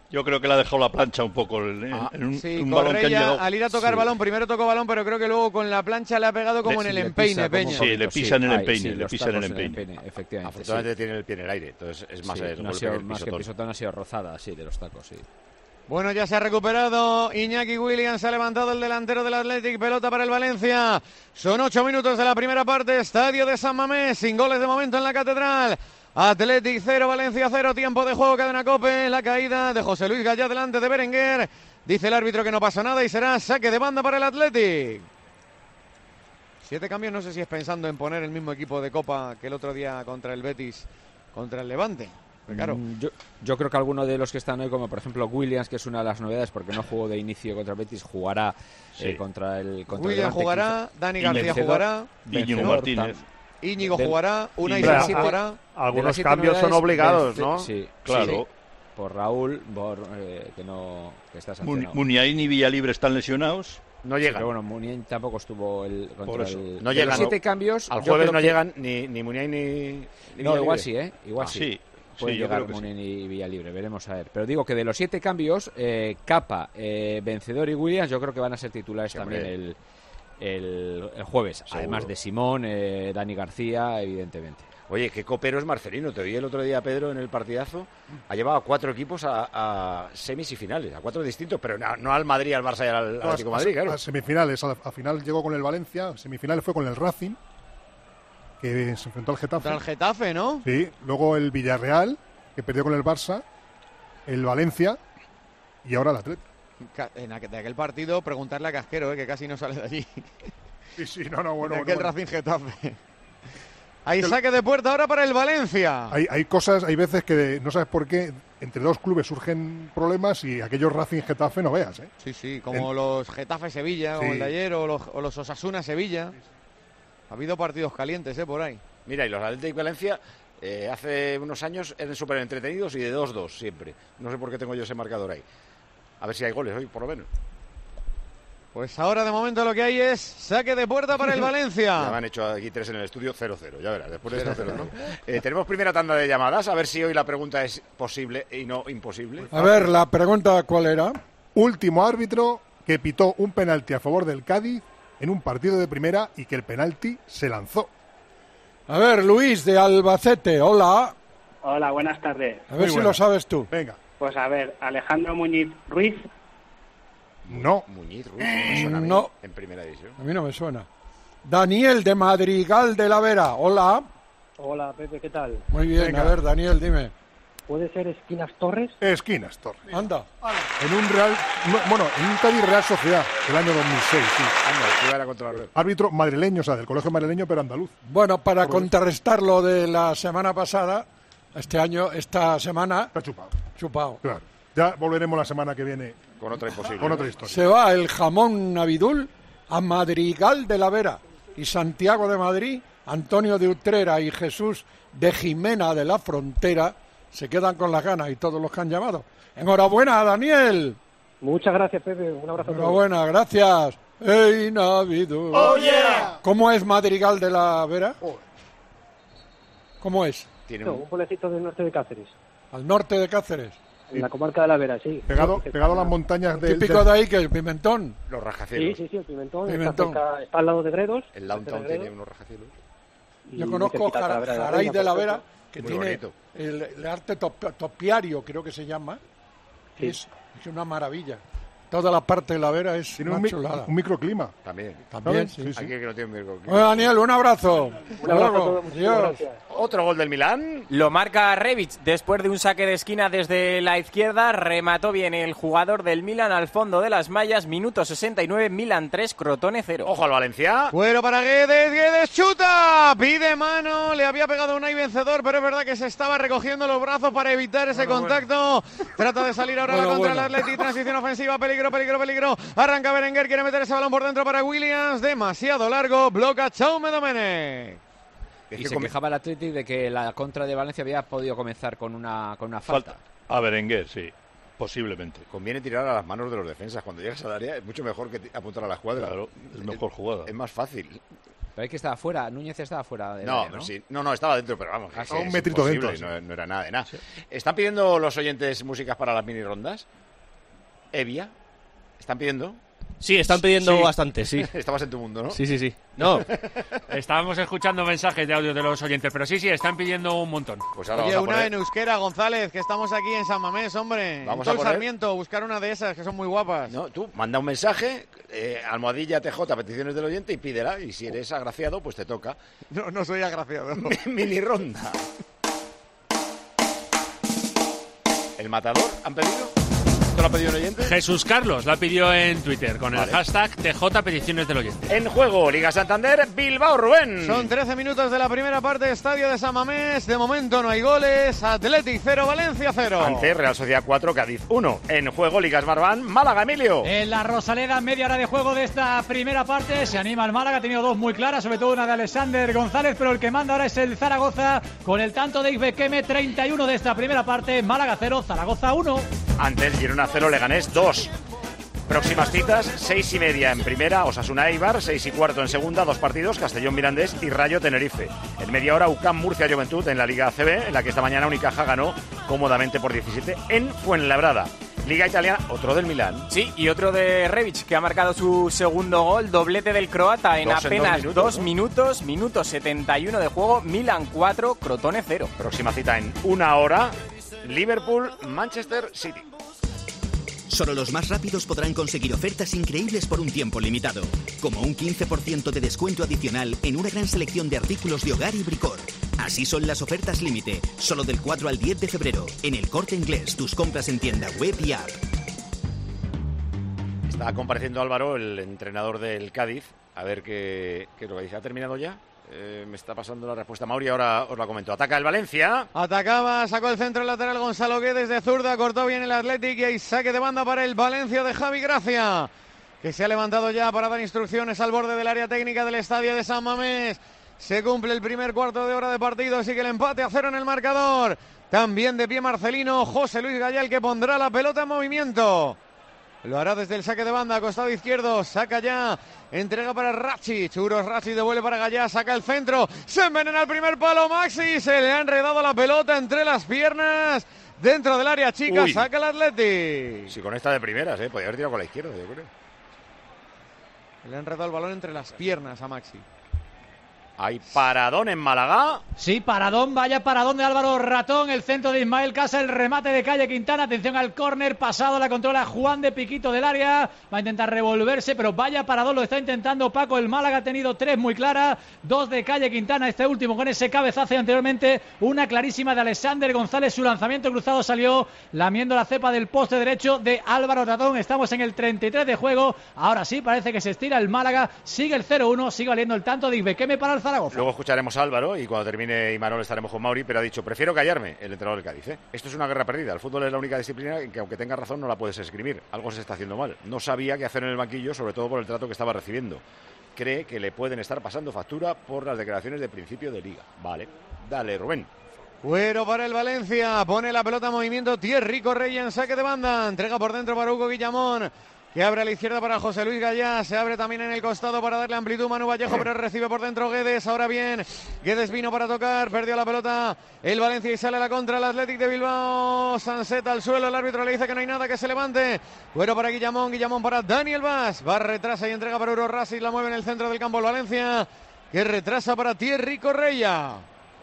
Yo creo que le ha dejado la plancha un poco en, Ah, en un, sí, un balón que han Correia, llegado. al ir a tocar Sí. balón, primero tocó balón, pero creo que luego con la plancha le ha pegado como Le- en el le empeine, pisa como Peña. un poquito, Sí, le pisa en el Ahí, empeine, sí, le los pisa en el tacos empeine. efectivamente. Afortunadamente sí. tiene el pie en el aire, entonces es más Sí, el no ha golpe sido, que el más que pisotón. pisotón, ha sido rozada, sí, de los tacos, sí. Bueno, ya se ha recuperado Iñaki Williams, se ha levantado el delantero del Athletic, pelota para el Valencia. Son ocho minutos de la primera parte, estadio de San Mamés, sin goles de momento en la Catedral. Athletic cero, Valencia cero, tiempo de juego, cadena COPE, la caída de José Luis Gallá delante de Berenguer. Dice el árbitro que no pasa nada y será saque de banda para el Athletic. Siete cambios, no sé si es pensando en poner el mismo equipo de Copa que el otro día contra el Betis, contra el Levante. Pero claro, Mm, Yo, yo creo que alguno de los que están hoy, como por ejemplo Williams, que es una de las novedades porque no jugó de inicio contra Betis, jugará Sí. eh, contra el contra el Williams Levante, jugará, quizá. Dani Y García vencedor- jugará, Íñigo vencedor Martínez. tam- Íñigo del- jugará, Unai de las Simón siete- jugará. de Algunos las siete cambios son novedades, obligados, vence- ¿no? Sí, Claro. sí, por Raúl, por, eh, que no que está Mun- sancionado. Muniain y Villalibre están lesionados. No Sí, llegan. pero bueno, Muniain tampoco estuvo el contra Por eso. el No de llegan. los siete cambios. Al yo jueves creo no que- llegan ni, ni Muniain ni, ni No, Villalibre. igual sí, ¿eh? Igual Ah, sí. sí. Pueden Sí, yo llegar creo que Muniain y Villalibre, veremos a ver. Pero digo que de los siete cambios, eh, Capa, eh, Vencedor y Williams, yo creo que van a ser titulares Sí, también hombre. el, el, el jueves. Seguro. Además de Simón, eh, Dani García, evidentemente. Oye, qué copero es Marcelino. Te oí el otro día, Pedro, en el partidazo. Ha llevado a cuatro equipos a, a semis y finales, a cuatro distintos, pero no, no al Madrid, al Barça y al No, Atlético a- de Madrid, a- claro. a semifinales, a, la- a final llegó con el Valencia, a semifinales fue con el Racing, que se enfrentó al Getafe. Contra el Getafe, ¿no? Sí, luego el Villarreal, que perdió con el Barça, el Valencia y ahora el Atlético. Ca- En aquel, de aquel partido, preguntarle a Casquero, eh, que casi no sale de allí. Sí, sí, no, no, bueno, de bueno, aquel bueno. Racing Getafe. Hay saque de puerta ahora para el Valencia. Hay, hay cosas, hay veces que no sabes por qué entre dos clubes surgen problemas y aquellos Racing Getafe no veas, ¿eh? Sí, sí, como En- los Getafe Sevilla, como Sí. el de ayer, o los, o los Osasuna Sevilla. Ha habido partidos calientes, ¿eh? Por ahí. Mira, y los Atlético Valencia eh, hace unos años eran súper entretenidos y de dos dos siempre. No sé por qué tengo yo ese marcador ahí. A ver si hay goles hoy, por lo menos. Pues ahora de momento lo que hay es saque de puerta para el Ya me Valencia. han hecho aquí tres en el estudio, cero cero. Ya verás, después de esto cero cero. Eh, tenemos primera tanda de llamadas, a ver si hoy la pregunta es posible y no imposible. A ver, la pregunta cuál era. Último árbitro que pitó un penalti a favor del Cádiz en un partido de primera y que el penalti se lanzó. A ver, Luis de Albacete, hola. Hola, buenas tardes. A ver si lo sabes tú. Venga. Pues a ver, Alejandro Muñiz Ruiz. No. Muñiz Ruiz, me suena a mí, No. en primera división. A mí no me suena. Daniel de Madrigal de la Vera, hola. Hola, Pepe, ¿qué tal? Muy bien, Venga. a ver, Daniel, dime. ¿Puede ser Esquinas Torres? Esquinas Torres. Anda. En un Real, no, bueno, en un Cádiz Real Sociedad del año dos mil seis, sí. Anda, que iba a ir a contra la red. Árbitro madrileño, o sea, del colegio madrileño, pero andaluz. Bueno, para contrarrestar lo de la semana pasada, este año, esta semana, Está chupado. chupado. Claro. Ya volveremos la semana que viene Con otra imposible. con ¿no? otra historia. Se va el jamón Navidul a Madrigal de la Vera y Santiago de Madrid, Antonio de Utrera y Jesús de Jimena de la Frontera se quedan con las ganas y todos los que han llamado. Enhorabuena, Daniel. Muchas gracias, Pepe. Un abrazo a todos. Enhorabuena, gracias. ¡Ey, Navidul! ¡Oh, yeah! ¿Cómo es Madrigal de la Vera? ¿Cómo es? Tiene No, un... un pueblecito del norte de Cáceres, Al norte de Cáceres. en la comarca de la Vera, sí. Pegado, pegado a las montañas del... Típico del- de ahí que es Pimentón. Los Sí, rascacielos. sí, sí, el Pimentón. Pimentón. Está, cerca- está al lado de Gredos. El downtown cerca de tiene Gredos, unos rascacielos. y Yo muy conozco cerquita Jara- Talavera de la Jaray Reina, de la por Vera, ejemplo. que Muy tiene bonito. el, el arte top- topiario, creo que se llama. Sí. Es, es una maravilla. Toda la parte de la Vera es Tiene una un, mi- chulada. un microclima. También. También, ¿sabes? sí. Sí, sí. Aquí que no tiene Mirko. Bueno, Daniel, un abrazo. Un Hasta abrazo a luego. todos, muchísimas Adiós. gracias. Otro gol del Milán. Lo marca Rebic después de un saque de esquina desde la izquierda. Remató bien el jugador del Milan al fondo de las mallas. Minuto sesenta y nueve, Milan tres, Crotone cero. Ojo al Valencia. Fuera para Guedes, Guedes chuta, pide mano, le había pegado un ahí vencedor, pero es verdad que se estaba recogiendo los brazos para evitar ese Bueno, contacto. Trata de salir ahora Bueno, la contra bueno. el Atleti, transición ofensiva, peligro, peligro, peligro. Arranca Berenguer, quiere meter ese balón por dentro para Williams, demasiado largo, bloca Chaume Domenech. Es Y que se come- quejaba el Athletic de que la contra de Valencia había podido comenzar con una, con una falta. Falta. A Berenguer, sí. Posiblemente. Conviene tirar a las manos de los defensas. Cuando llegas al área es mucho mejor que ti- apuntar a la escuadra. Claro, es mejor jugada. Es más fácil. Pero hay que estar fuera, Núñez estaba fuera del No, área, ¿no? Sí, no, no, estaba dentro, pero vamos. Ah, es sí. que Un es metrito imposible, dentro, no, sí. no era nada de nada. Sí. ¿Están pidiendo los oyentes músicas para las mini rondas? Evia, ¿están pidiendo? Sí, están pidiendo Sí. bastante, sí. Estabas en tu mundo, ¿no? Sí, sí, sí. No, Estábamos escuchando mensajes de audio de los oyentes, pero sí, sí, están pidiendo un montón. Pues ahora Oye, vamos a una poner... en euskera, González, que estamos aquí en San Mamés, hombre. Vamos en a todo el poner- Sarmiento, buscar una de esas, que son muy guapas. No, tú manda un mensaje, eh, almohadilla T J, peticiones del oyente, y pídela. Y si eres agraciado, pues te toca. No, no soy agraciado. Mini ronda. ¿El matador han pedido? ¿Esto lo ha pedido un oyente? Jesús Carlos la pidió en Twitter con el Vale. hashtag T J peticiones del oyente. En juego, Liga Santander, Bilbao, Rubén. Son trece minutos de la primera parte, estadio de San Mamés. De momento no hay goles. Athletic cero, Valencia cero. Ante Real Sociedad cuatro, Cádiz uno. En juego, Liga Smartbank, Málaga, Emilio. En la Rosaleda, media hora de juego de esta primera parte. Se anima el Málaga, ha tenido dos muy claras, sobre todo una de Alexander González, pero el que manda ahora es el Zaragoza con el tanto de Ibekeme, treinta y uno de esta primera parte. Málaga cero, Zaragoza uno. Ante el Girona cero, Leganés dos. Próximas citas, seis y media en primera, Osasuna Eibar, seis y cuarto en segunda, dos partidos, Castellón Mirandés y Rayo Tenerife. En media hora, U C A M Murcia Juventud en la Liga A C B, en la que esta mañana Unicaja ganó cómodamente por diecisiete en Fuenlabrada. Liga Italiana, otro del Milán. Sí, y otro de Rebic, que ha marcado su segundo gol, doblete del croata en Dos en apenas dos dos minutos, minutos, ¿no? minuto setenta y uno de juego, Milan cuatro, Crotone cero. Próxima cita en una hora, Liverpool, Manchester City. Solo los más rápidos podrán conseguir ofertas increíbles por un tiempo limitado, como un quince por ciento de descuento adicional en una gran selección de artículos de hogar y bricor. Así son las ofertas límite, solo del cuatro al diez de febrero, en El Corte Inglés, tus compras en tienda web y app. Está compareciendo Álvaro, el entrenador del Cádiz, a ver qué, qué es lo que dice. ¿Ha terminado ya? Eh, me está pasando la respuesta Mauri, ahora os la comento. Ataca el Valencia. Atacaba, sacó el centro lateral Gonzalo Guedes de zurda, cortó bien el Athletic y hay saque de banda para el Valencia de Javi Gracia, que se ha levantado ya para dar instrucciones al borde del área técnica del estadio de San Mamés. Se cumple el primer cuarto de hora de partido, sigue el empate a cero en el marcador. También de pie Marcelino, José Luis Gallal, que pondrá la pelota en movimiento. Lo hará desde el saque de banda, costado izquierdo, saca ya, entrega para Rachic, Uros Rachic devuelve para Gallá, saca el centro, se envenena el primer palo Maxi, se le ha enredado la pelota entre las piernas, dentro del área chica, Uy. saca el Athletic. Sí, con esta de primeras, ¿eh? Podría haber tirado con la izquierda, yo creo. Le ha enredado el balón entre las piernas a Maxi. Hay paradón en Málaga. Sí, paradón, vaya paradón de Álvaro Ratón, el centro de Ismael Casa, el remate de Calle Quintana, atención al córner, pasado, la controla Juan de Piquito del área, va a intentar revolverse, pero vaya paradón, lo está intentando Paco, el Málaga ha tenido tres muy claras, dos de Calle Quintana, este último con ese cabezazo y anteriormente una clarísima de Alexander González, su lanzamiento cruzado salió lamiendo la cepa del poste derecho de Álvaro Ratón, estamos en el treinta y tres de juego, ahora sí, parece que se estira el Málaga, sigue el cero uno, sigue valiendo el tanto de Ibekeme para el Zaragoza. Luego escucharemos a Álvaro y cuando termine Imanol estaremos con Mauri, pero ha dicho, prefiero callarme, el entrenador del Cádiz. ¿eh? Esto es una guerra perdida. El fútbol es la única disciplina en que, aunque tengas razón, no la puedes escribir. Algo se está haciendo mal. No sabía qué hacer en el banquillo, sobre todo por el trato que estaba recibiendo. Cree que le pueden estar pasando factura por las declaraciones de principio de liga. Vale, dale, Rubén. Cuero para el Valencia, pone la pelota en movimiento, Thierry Correia en saque de banda, entrega por dentro para Hugo Guillamón, que abre a la izquierda para José Luis Gallá, se abre también en el costado para darle amplitud Manu Vallejo, pero recibe por dentro Guedes, ahora bien, Guedes vino para tocar, perdió la pelota el Valencia y sale a la contra el Athletic de Bilbao, Sanseta al suelo, el árbitro le dice que no hay nada, que se levante, Cuero para Guillamón, Guillamón para Daniel Vaz, va retrasa y entrega para Euro Rasis, la mueve en el centro del campo el Valencia, que retrasa para Thierry Correia,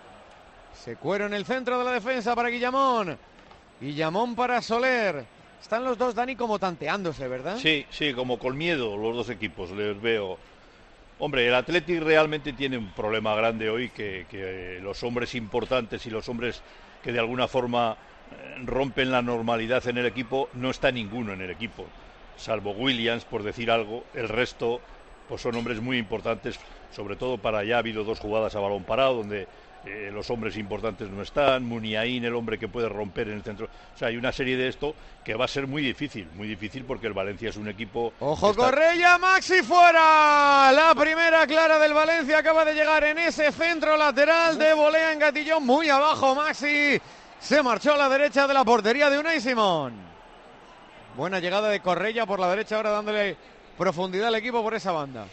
se Cuero en el centro de la defensa para Guillamón, Guillamón para Soler. Están los dos, Dani, como tanteándose, ¿verdad? Sí, sí, como con miedo los dos equipos, les veo. Hombre, el Athletic realmente tiene un problema grande hoy, que, que los hombres importantes y los hombres que de alguna forma rompen la normalidad en el equipo, no está ninguno en el equipo, salvo Williams, por decir algo. El resto pues son hombres muy importantes, sobre todo para allá ha habido dos jugadas a balón parado, donde Eh, los hombres importantes no están, Muniain, el hombre que puede romper en el centro, o sea, hay una serie de esto que va a ser muy difícil, muy difícil porque el Valencia es un equipo... ¡Ojo, está... Correia, Maxi fuera! La primera clara del Valencia acaba de llegar en ese centro lateral de volea en Gatillón, muy abajo Maxi, se marchó a la derecha de la portería de Unai Simón. Buena llegada de Correia por la derecha, ahora dándole profundidad al equipo por esa banda.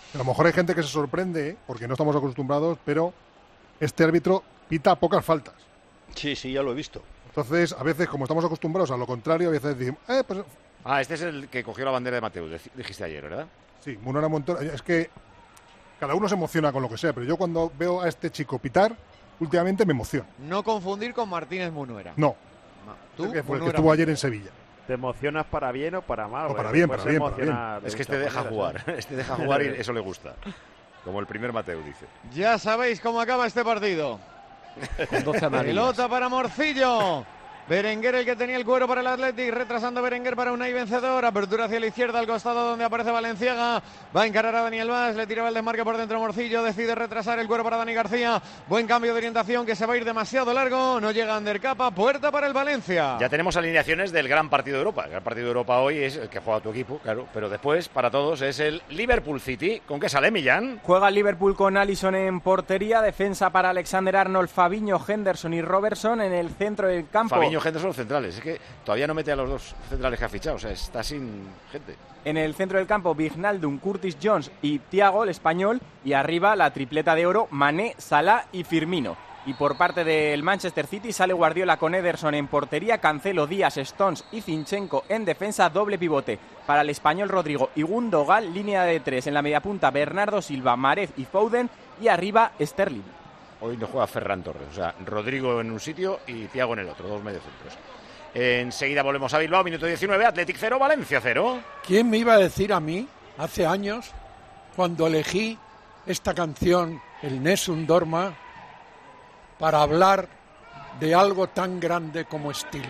A lo mejor hay gente que se sorprende, ¿eh? Porque no estamos acostumbrados, pero este árbitro pita pocas faltas. Sí, sí, ya lo he visto. Entonces, a veces, como estamos acostumbrados a lo contrario, a veces decimos, eh, pues... Ah, este es el que cogió la bandera de Mateu, dijiste ayer, ¿verdad? Sí, Munera Montoro. Es que cada uno se emociona con lo que sea, pero yo cuando veo a este chico pitar, últimamente me emociona. No confundir con Martínez Munuera. No. ¿Tú? Que, fue el que Munuera. estuvo ayer en Sevilla. ¿Te emocionas para bien o para mal? O para bien, para bien, para bien. Es que este deja jugar, este deja jugar y eso le gusta. Como el primer Mateu, dice. Ya sabéis cómo acaba este partido. Con doce amarillas. Pelota para Morcillo. Berenguer el que tenía el cuero para el Athletic, retrasando Berenguer para Unai vencedor, apertura hacia la izquierda al costado donde aparece Valenciaga, va a encarar a Daniel Vaz, le tiraba el desmarque por dentro Morcillo, decide retrasar el cuero para Dani García, buen cambio de orientación que se va a ir demasiado largo, no llega Ander Capa, puerta para el Valencia. Ya tenemos alineaciones del gran partido de Europa, el gran partido de Europa hoy es el que juega tu equipo, claro, pero después para todos es el Liverpool City, ¿con qué sale Millán? Juega el Liverpool con Alisson en portería, defensa para Alexander Arnold, Fabinho, Henderson y Robertson en el centro del campo. Fabinho, Henderson, centrales. Es que todavía no mete a los dos centrales que ha fichado. O sea, está sin gente. En el centro del campo, Wijnaldum, Curtis Jones y Thiago, el español. Y arriba, la tripleta de oro, Mané, Salah y Firmino. Y por parte del Manchester City sale Guardiola con Ederson en portería, Cancelo, Díaz, Stones y Zinchenko en defensa, doble pivote. Para el español Rodrigo y Gundogan, línea de tres. En la mediapunta, Bernardo Silva, Mahrez y Foden. Y arriba, Sterling. Hoy no juega Ferran Torres, o sea, Rodrigo en un sitio y Thiago en el otro, dos mediocentros. Enseguida volvemos a Bilbao, minuto diecinueve, Athletic cero, Valencia cero. ¿Quién me iba a decir a mí, hace años, cuando elegí esta canción, el Nessun Dorma, para hablar de algo tan grande como Steel?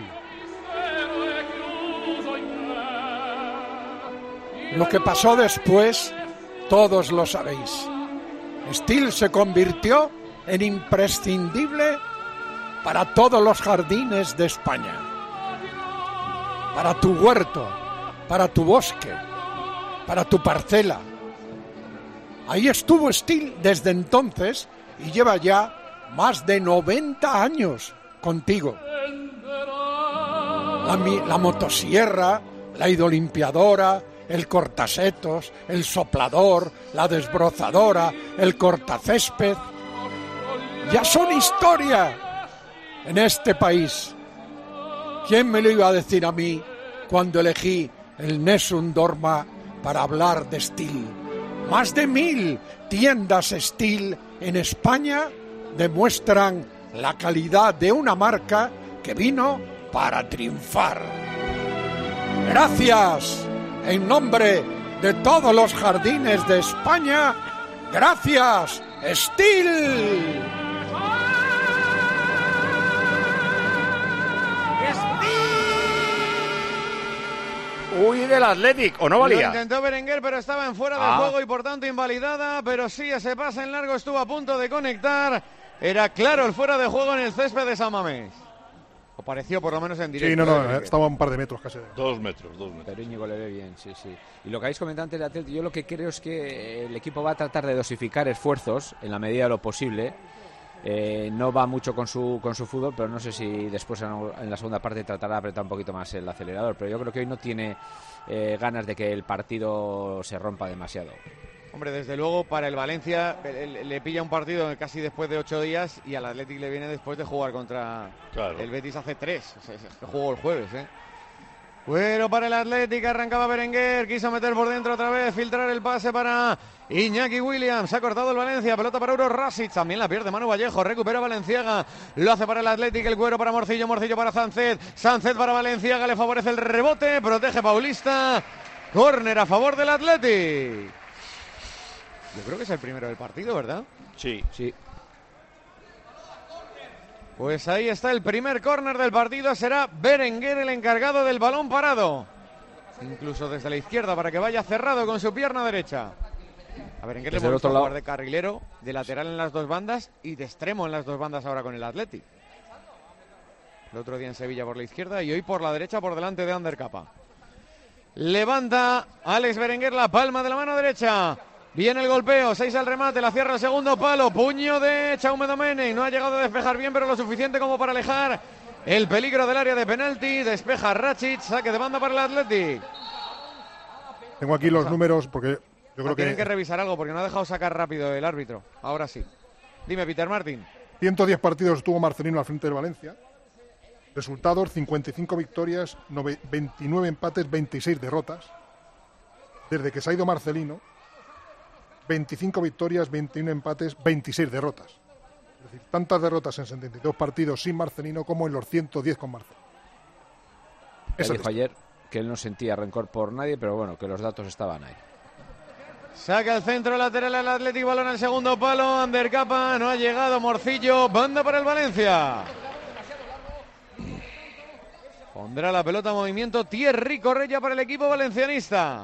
Lo que pasó después, todos lo sabéis. Steel se convirtió en imprescindible para todos los jardines de España, para tu huerto, para tu bosque, para tu parcela. Ahí estuvo Steel desde entonces y lleva ya más de noventa años contigo. La, la motosierra, la hidrolimpiadora, el cortasetos, el soplador, la desbrozadora, el cortacésped, ya son historia en este país. ¿Quién me lo iba a decir a mí cuando elegí el Nessun Dorma para hablar de Steel? Más de mil tiendas Steel en España demuestran la calidad de una marca que vino para triunfar. Gracias, en nombre de todos los jardines de España, gracias, Steel. Uy, del Athletic, ¿o no valía? Lo intentó Berenguer, pero estaba en fuera de ah. juego y por tanto invalidada, pero sí, ese pase en largo estuvo a punto de conectar. Era claro el fuera de juego en el césped de San Mamés. O pareció por lo menos en directo. Sí, no, no, eh, estaba a un par de metros casi. Dos metros, dos metros. Pero Íñigo le ve bien, sí, sí. Y lo que habéis comentado antes de Athletic, yo lo que creo es que el equipo va a tratar de dosificar esfuerzos en la medida de lo posible. Eh, no va mucho con su con su fútbol, pero no sé si después en, en la segunda parte tratará de apretar un poquito más el acelerador, pero yo creo que hoy no tiene eh, ganas de que el partido se rompa demasiado. Hombre, desde luego para el Valencia le, le pilla un partido casi después de ocho días y al Athletic le viene después de jugar contra claro. el Betis hace tres, o sea, que jugó el jueves, ¿eh? Bueno, para el Athletic arrancaba Berenguer, quiso meter por dentro otra vez, filtrar el pase para Iñaki Williams, ha cortado el Valencia, pelota para Euro Rasic, también la pierde Manu Vallejo, recupera Valenciaga, lo hace para el Athletic, el cuero para Morcillo, Morcillo para Sánchez, Sánchez para Valenciaga, le favorece el rebote, protege Paulista, córner a favor del Athletic. Yo creo que es el primero del partido, ¿verdad? Sí, sí. Pues ahí está el primer córner del partido, será Berenguer el encargado del balón parado. Incluso desde la izquierda para que vaya cerrado con su pierna derecha. A Berenguer le hemos visto jugar de carrilero, de lateral en las dos bandas y de extremo en las dos bandas ahora con el Athletic. El otro día en Sevilla por la izquierda y hoy por la derecha por delante de Ander Capa. Levanta Alex Berenguer la palma de la mano derecha. Viene el golpeo, seis al remate, la cierra el segundo palo, puño de Jaume Domenech, no ha llegado a despejar bien, pero lo suficiente como para alejar el peligro del área de penalti, despeja Racic, saque de banda para el Athletic. Tengo aquí los números, porque Yo creo tienen que... que revisar algo porque no ha dejado sacar rápido el árbitro. Ahora sí. Dime, Peter Martin. ciento diez partidos tuvo Marcelino al frente del Valencia. Resultados: cincuenta y cinco victorias, veintinueve empates, veintiséis derrotas. Desde que se ha ido Marcelino, veinticinco victorias, veintiuno empates, veintiséis derrotas. Es decir, tantas derrotas en setenta y dos partidos sin Marcelino como en los ciento diez con Marcelino. Él dijo ayer que él no sentía rencor por nadie, pero bueno, que los datos estaban ahí. Saca el centro lateral al Athletic, balón al segundo palo, Undercapa, no ha llegado Morcillo, banda para el Valencia. Pondrá la pelota en movimiento Thierry Correia para el equipo valencianista.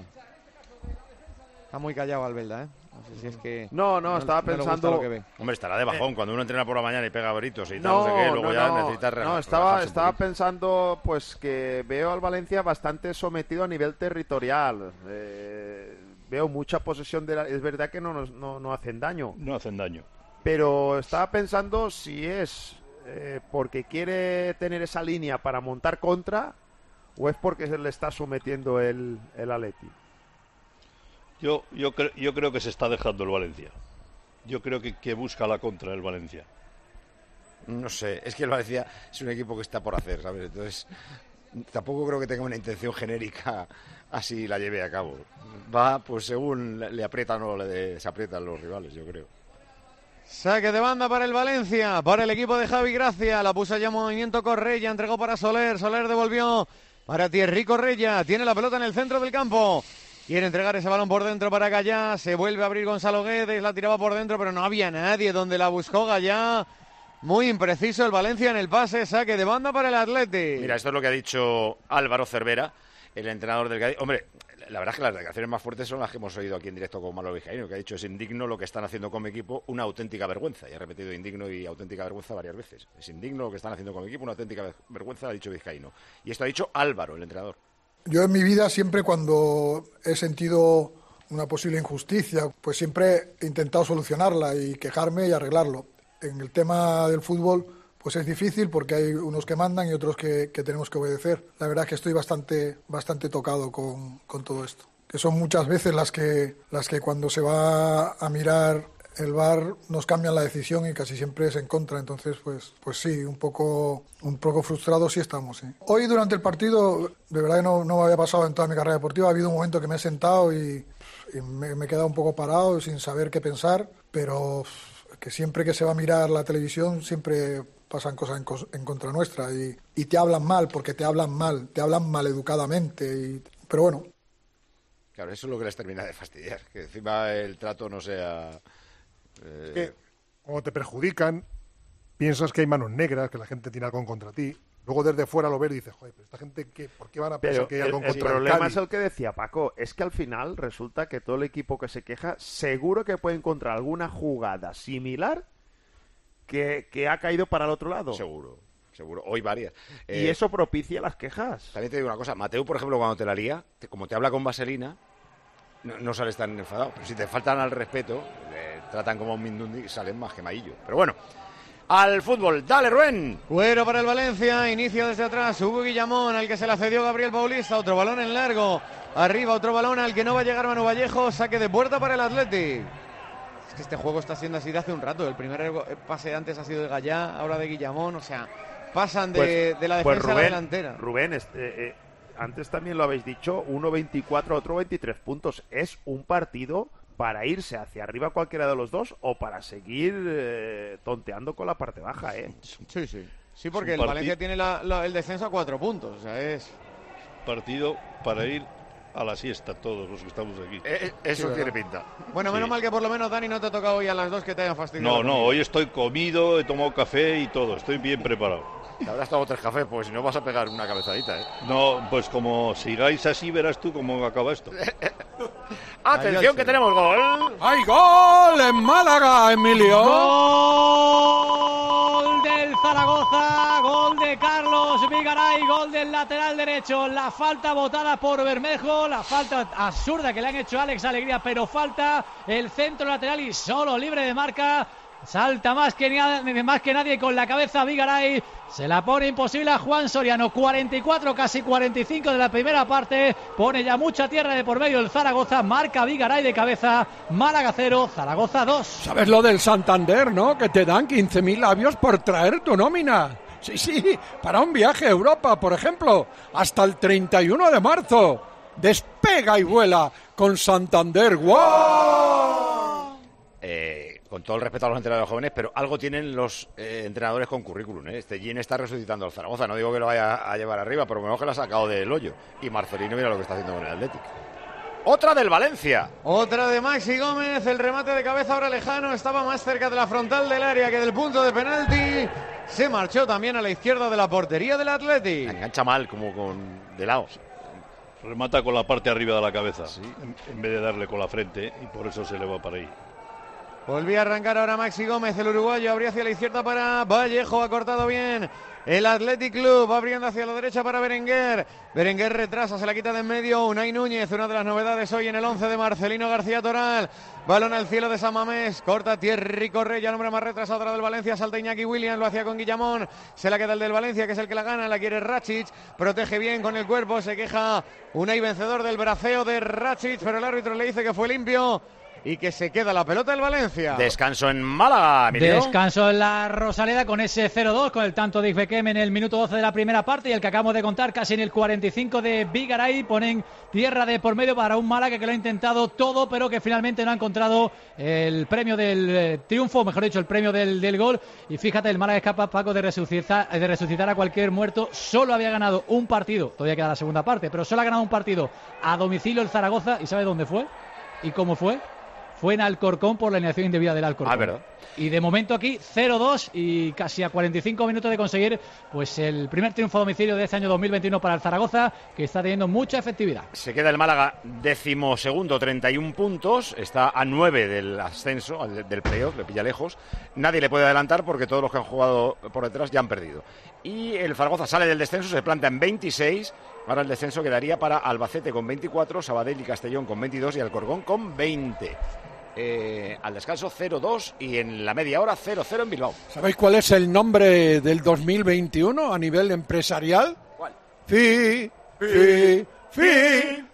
Está muy callado Albelda, ¿eh? No sé si es que... No, no, estaba no pensando... Lo que ve. Hombre, estará de bajón. Eh, Cuando uno entrena por la mañana y pega gritos y tal, no, no sé qué, luego no, ya no, necesita relajar. No, estaba, estaba pensando pues que veo al Valencia bastante sometido a nivel territorial. Eh, veo mucha posesión de la... Es verdad que no, nos, no, no hacen daño. No hacen daño. Pero estaba pensando si es eh, porque quiere tener esa línea para montar contra o es porque se le está sometiendo el, el Atleti. Yo, yo, cre yo creo que se está dejando el Valencia. Yo creo que, que busca la contra el Valencia. No sé, es que el Valencia es un equipo que está por hacer, ¿sabes? Entonces, tampoco creo que tenga una intención genérica así la lleve a cabo. Va, pues según le aprietan o le se aprietan los rivales, yo creo. Saque de banda para el Valencia, para el equipo de Javi Gracia. La puso ya en movimiento Correia, entregó para Soler. Soler devolvió para Thierry Correia. Tiene la pelota en el centro del campo. Quiere entregar ese balón por dentro para Gallá. Se vuelve a abrir Gonzalo Guedes. La tiraba por dentro, pero no había nadie donde la buscó Gallá. Muy impreciso el Valencia en el pase. Saque de banda para el Athletic. Mira, esto es lo que ha dicho Álvaro Cervera, el entrenador del Cádiz. Hombre, la verdad es que las declaraciones más fuertes son las que hemos oído aquí en directo con Manolo Vizcaíno, que ha dicho es indigno lo que están haciendo con mi equipo, una auténtica vergüenza. Y ha repetido indigno y auténtica vergüenza varias veces. Es indigno lo que están haciendo con mi equipo, una auténtica vergüenza, ha dicho Vizcaíno. Y esto ha dicho Álvaro, el entrenador. Yo en mi vida siempre cuando he sentido una posible injusticia, pues siempre he intentado solucionarla y quejarme y arreglarlo. En el tema del fútbol, pues es difícil porque hay unos que mandan y otros que, que tenemos que obedecer. La verdad es que estoy bastante, bastante tocado con, con todo esto. Que son muchas veces las que, las que cuando se va a mirar el V A R nos cambian la decisión y casi siempre es en contra. Entonces, pues, pues sí, un poco, un poco frustrados sí estamos. ¿Sí? Hoy durante el partido, de verdad que no, no me había pasado en toda mi carrera deportiva. Ha habido un momento que me he sentado y, y me, me he quedado un poco parado sin saber qué pensar, pero que siempre que se va a mirar la televisión siempre pasan cosas en, en contra nuestra y, y te hablan mal porque te hablan mal, te hablan maleducadamente. Y, pero bueno. Claro, eso es lo que les termina de fastidiar, que encima el trato no sea... Eh... Es que cuando te perjudican, piensas que hay manos negras, que la gente tiene algo en contra ti. Luego desde fuera lo ves y dices, joder, pero esta gente, ¿qué? ¿Por qué van a pensar pero que hay el, algo en contra el problema del es el que decía Paco, es que al final resulta que todo el equipo que se queja seguro que puede encontrar alguna jugada similar que, que ha caído para el otro lado. Seguro, seguro. Hoy varias. Y eh, eso propicia las quejas. También te digo una cosa, Mateu, por ejemplo, cuando te la lía, te, como te habla con vaselina, no, no sales tan enfadado. Pero si te faltan al respeto, eh, tratan como un mindundi y salen más quemadillo. Pero bueno, al fútbol. ¡Dale, Rubén! Cuero para el Valencia, inicio desde atrás, Hugo Guillamón, al que se la cedió Gabriel Paulista, otro balón en largo, arriba otro balón al que no va a llegar Manu Vallejo, saque de puerta para el Athletic. Es que este juego está siendo así de hace un rato, el primer pase antes ha sido de Gallá, ahora de Guillamón, o sea, pasan de, pues, de la defensa pues Rubén, a la delantera. Rubén, este, eh, antes también lo habéis dicho, uno veinticuatro, otro veintitrés puntos, es un partido para irse hacia arriba cualquiera de los dos o para seguir eh, tonteando con la parte baja, ¿eh? Sí, sí. Sí, porque el Valencia tiene la, la, el descenso a cuatro puntos, o sea, es... Partido para ir a la siesta todos los que estamos aquí. Eh, eso sí, tiene pinta. Bueno, menos sí. mal que por lo menos, Dani, no te ha tocado hoy a las dos que te hayan fastidiado. No, no, hoy estoy comido, he tomado café y todo, estoy bien preparado. Te habrás tomado tres cafés, porque si no vas a pegar una cabezadita, ¿eh? No, pues como sigáis así, verás tú cómo acaba esto. ¡Atención, que tenemos gol! ¡Hay gol en Málaga, Emilio! ¡Gol del Zaragoza! ¡Gol de Carlos Vigaray! ¡Gol del lateral derecho! La falta votada por Bermejo, la falta absurda que le han hecho a Alex Alegría, pero falta el centro lateral y solo libre de marca salta más que, ni, más que nadie con la cabeza Vigaray, se la pone imposible a Juan Soriano. cuarenta y cuatro, casi cuarenta y cinco de la primera parte, pone ya mucha tierra de por medio el Zaragoza, marca Vigaray de cabeza, Málaga cero, Zaragoza dos. ¿Sabes lo del Santander, no? Que te dan quince mil avios por traer tu nómina. Sí, sí, para un viaje a Europa, por ejemplo, hasta el treinta y uno de marzo. Despega y vuela con Santander. ¡Wow! Eh, con todo el respeto a los entrenadores jóvenes, pero algo tienen los eh, entrenadores con currículum, ¿eh? Este Gin está resucitando al Zaragoza. No digo que lo vaya a llevar arriba, pero menos que lo ha sacado del hoyo. Y Marcelino mira lo que está haciendo con el Atlético. Otra del Valencia. Otra de Maxi Gómez. El remate de cabeza ahora lejano. Estaba más cerca de la frontal del área que del punto de penalti. Se marchó también a la izquierda de la portería del Atlético. Engancha mal, como con de lado. Remata con la parte arriba de la cabeza, ¿sí? en, en vez de darle con la frente, y por eso se le va para ahí. Volvía a arrancar ahora Maxi Gómez, el uruguayo, abría hacia la izquierda para Vallejo, ha cortado bien el Athletic Club, abriendo hacia la derecha para Berenguer. Berenguer retrasa, se la quita de en medio. Unai Núñez, una de las novedades hoy en el once de Marcelino García Toral. Balón al cielo de San Mamés, corta Thierry Correia, el hombre más retrasado ahora del Valencia, salta Iñaki Williams, lo hacía con Guillamón, se la queda el del Valencia, que es el que la gana, la quiere Račić, protege bien con el cuerpo, se queja Unai, vencedor del braceo de Račić, pero el árbitro le dice que fue limpio y que se queda la pelota del Valencia. Descanso en Málaga, Emilio. Descanso en la Rosaleda con ese cero dos, con el tanto de Ibequem en el minuto doce de la primera parte y el que acabamos de contar casi en el cuarenta y cinco de Vigaray. Ponen tierra de por medio para un Málaga que lo ha intentado todo, pero que finalmente no ha encontrado el premio del eh, triunfo, mejor dicho, el premio del, del gol. Y fíjate, el Málaga es capaz, Paco, de resucitar, de resucitar a cualquier muerto. Solo había ganado un partido, todavía queda la segunda parte, pero solo ha ganado un partido a domicilio el Zaragoza. ¿Y sabe dónde fue? ¿Y cómo fue? Fue en Alcorcón por la alineación indebida del Alcorcón. Ah, verdad. Y de momento aquí cero dos y casi a cuarenta y cinco minutos de conseguir pues el primer triunfo a domicilio de este año dos mil veintiuno para el Zaragoza, que está teniendo mucha efectividad. Se queda el Málaga decimosegundo, treinta y un puntos, está a nueve del ascenso, del playoff, le pilla lejos. Nadie le puede adelantar porque todos los que han jugado por detrás ya han perdido. Y el Zaragoza sale del descenso, se planta en veintiséis. Ahora el descenso quedaría para Albacete con veinticuatro, Sabadell y Castellón con veintidós y Alcorcón con veinte. Eh, al descanso cero dos y en la media hora cero cero en Bilbao. ¿Sabéis cuál es el nombre del dos mil veintiuno a nivel empresarial? ¿Cuál? Fi, fi, fi,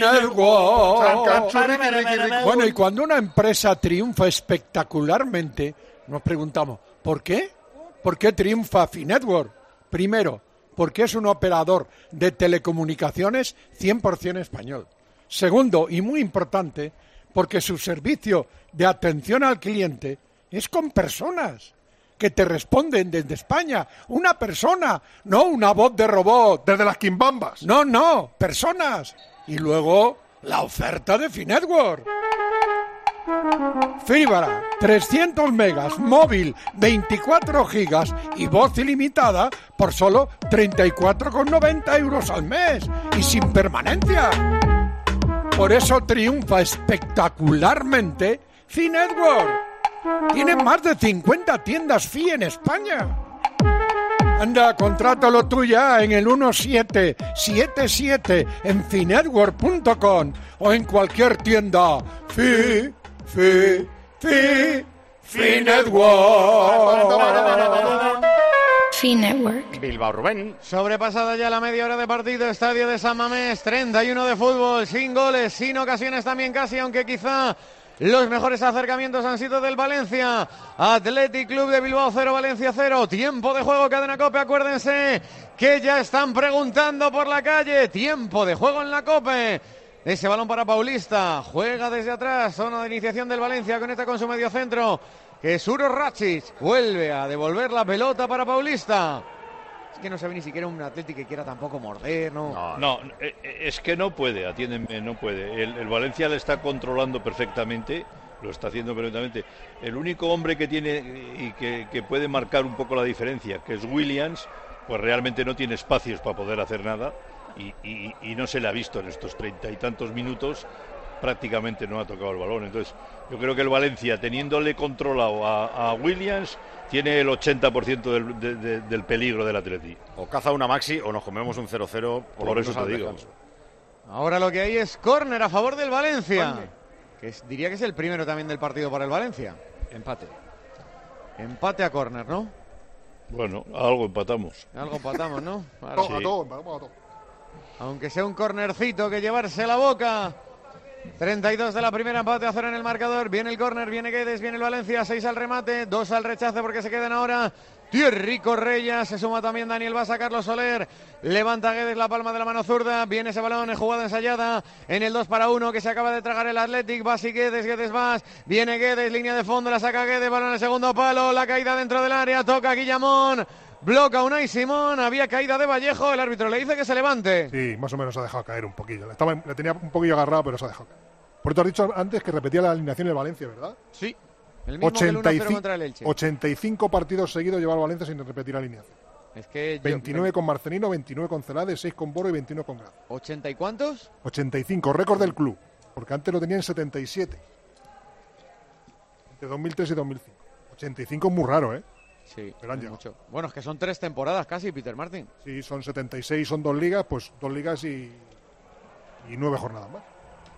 Finetwork. Bueno, y cuando una empresa triunfa espectacularmente, nos preguntamos, ¿por qué? ¿Por qué triunfa Finetwork? Primero, porque es un operador de telecomunicaciones cien por ciento español. Segundo, y muy importante, porque su servicio de atención al cliente es con personas que te responden desde España. Una persona, no una voz de robot. Desde las quimbambas. No, no, personas. Y luego, la oferta de Finetwork. Fibra, trescientos megas, móvil, veinticuatro gigas y voz ilimitada por solo treinta y cuatro con noventa euros al mes y sin permanencia. Por eso triunfa espectacularmente Finetwork. Tiene más de cincuenta tiendas Fi en España. Anda, contrátalo tú ya en el uno siete siete siete en finetwork punto com o en cualquier tienda. Fi, Fi, Fi, Finetwork. Finetwork. Bilbao, Rubén. Sobrepasada ya la media hora de partido, estadio de San Mamés, treinta y uno de fútbol, sin goles, sin ocasiones también casi, aunque quizá los mejores acercamientos han sido del Valencia. Athletic Club de Bilbao cero, Valencia cero. Tiempo de juego, Cadena COPE, acuérdense que ya están preguntando por la calle. Tiempo de juego en la COPE. Ese balón para Paulista, juega desde atrás, zona de iniciación del Valencia, conecta con su mediocentro, que es Uros Račić, vuelve a devolver la pelota para Paulista. Es que no sabe ni siquiera un Atleti que quiera tampoco morder, ¿no? No, no, es que no puede, atiéndeme, no puede. El, el Valencia le está controlando perfectamente, lo está haciendo perfectamente. El único hombre que tiene y que, que puede marcar un poco la diferencia, que es Williams, pues realmente no tiene espacios para poder hacer nada y, y, y no se le ha visto en estos treinta y tantos minutos. Prácticamente no ha tocado el balón. Entonces yo creo que el Valencia, teniéndole controlado a, a Williams, tiene el ochenta por ciento del, de, de, del peligro del Atleti. O caza una maxi o nos comemos un cero cero. Por, por eso te digo. Descanso. Ahora lo que hay es córner a favor del Valencia, que es, diría que es el primero también del partido para el Valencia. Empate. Empate a córner, ¿no? Bueno, algo empatamos. Algo empatamos, ¿no? Ahora, todo, sí. a todo, empatamos a todo. Aunque sea un cornercito que llevarse la boca. treinta y dos de la primera, empate a cero en el marcador. Viene el córner, viene Guedes, viene el Valencia. seis al remate, dos al rechace porque se quedan ahora Thierry Correia. Se suma también Daniel Basa, Carlos Soler. Levanta Guedes la palma de la mano zurda. Viene ese balón en jugada ensayada en el dos para uno que se acaba de tragar el Athletic. Bas y Guedes, Guedes Bas. Viene Guedes, línea de fondo, la saca Guedes. Balón en el segundo palo, la caída dentro del área. Toca Guillamón. Bloca Unai Simón, había caída de Vallejo, el árbitro le dice que se levante. Sí, más o menos se ha dejado caer un poquillo. Estaba, le tenía un poquillo agarrado, pero se ha dejado caer. Por eso has dicho antes que repetía la alineación del Valencia, ¿verdad? Sí, el mismo que el uno cero contra el Elche. ochenta y cinco partidos seguidos lleva el Valencia sin repetir alineación. Es que yo, veintinueve con Marcelino, veintinueve con Celades, seis con Boro y veintiuno con Graz. ¿ochenta y cuántos? ochenta y cinco, récord del club, porque antes lo tenía en setenta y siete. De dos mil tres y dos mil cinco. ochenta y cinco es muy raro, ¿eh? Sí, mucho. Bueno, es que son tres temporadas casi, Peter Martin. Sí, son setenta y seis, son dos ligas, pues dos ligas y, y nueve jornadas más.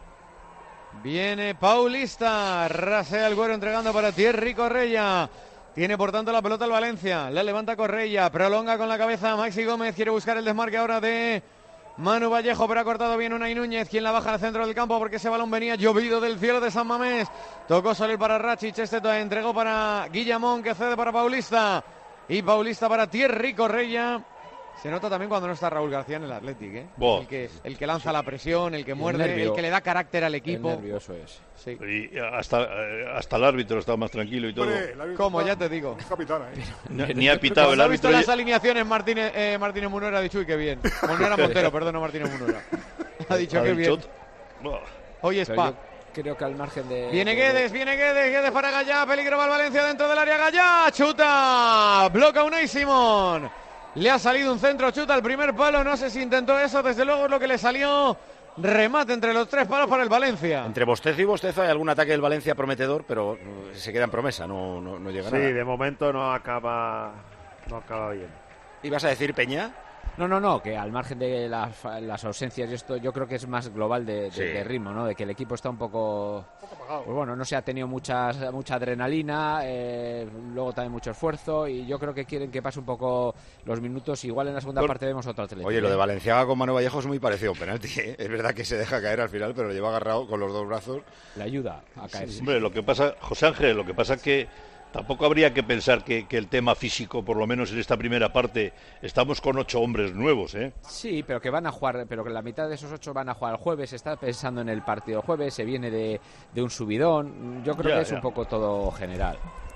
Viene Paulista, rasea el Güero entregando para Thierry Correia. Tiene por tanto la pelota el Valencia, la levanta Correia, prolonga con la cabeza Maxi Gómez, quiere buscar el desmarque ahora de Manu Vallejo, pero ha cortado bien Unai Núñez, quien la baja al centro del campo porque ese balón venía llovido del cielo de San Mamés. Tocó Soler para Rachic, este entregó para Guillamón, que cede para Paulista. Y Paulista para Thierry Correia. Se nota también cuando no está Raúl García en el Athletic, ¿eh? El que, el que lanza la presión, el que muerde, el, nervio, el que le da carácter al equipo. El nervioso es. Sí. Y hasta, hasta el árbitro está más tranquilo y todo. Como ya te digo. Capitana, ¿eh? Ni, ni ha pitado el árbitro. Ha visto las alineaciones Martínez, eh, Martínez Munuera, ha dicho, uy, qué bien. Munuera Montero, perdón, no Martínez Munuera. Ha dicho, qué bien. Hoy es pa. Creo que al margen de... Viene Guedes, viene Guedes, Guedes para Gallá, peligro para el Valencia dentro del área, Gallá, chuta, bloca Unai Simón. Le ha salido un centro, chuta el primer palo, no sé si intentó eso, desde luego es lo que le salió. Remate entre los tres palos para el Valencia. Entre bostezo y bostezo hay algún ataque del Valencia prometedor, pero se queda en promesa, no, no, no llega sí, nada. Sí, de momento no acaba, no acaba bien. ¿Ibas a decir, Peña? No, no, no, que al margen de las, las ausencias y esto, yo creo que es más global de, de, sí. de ritmo, ¿no? De que el equipo está un poco... Pues bueno, no se ha tenido muchas, mucha adrenalina, eh, luego también mucho esfuerzo, y yo creo que quieren que pase un poco los minutos. Igual en la segunda parte vemos otro Atlético. Oye, lo de Valenciaga con Manu Vallejo es muy parecido a un penalti, ¿eh? Es verdad que se deja caer al final, pero lo lleva agarrado con los dos brazos. Le ayuda a caerse. Sí. Hombre, lo que pasa, José Ángel, lo que pasa es que tampoco habría que pensar que, que el tema físico, por lo menos en esta primera parte, estamos con ocho hombres nuevos, ¿eh? Sí, pero que van a jugar, pero que la mitad de esos ocho van a jugar el jueves. Se está pensando en el partido jueves, se viene de, de un subidón. Yo creo ya, que es ya. un poco todo general.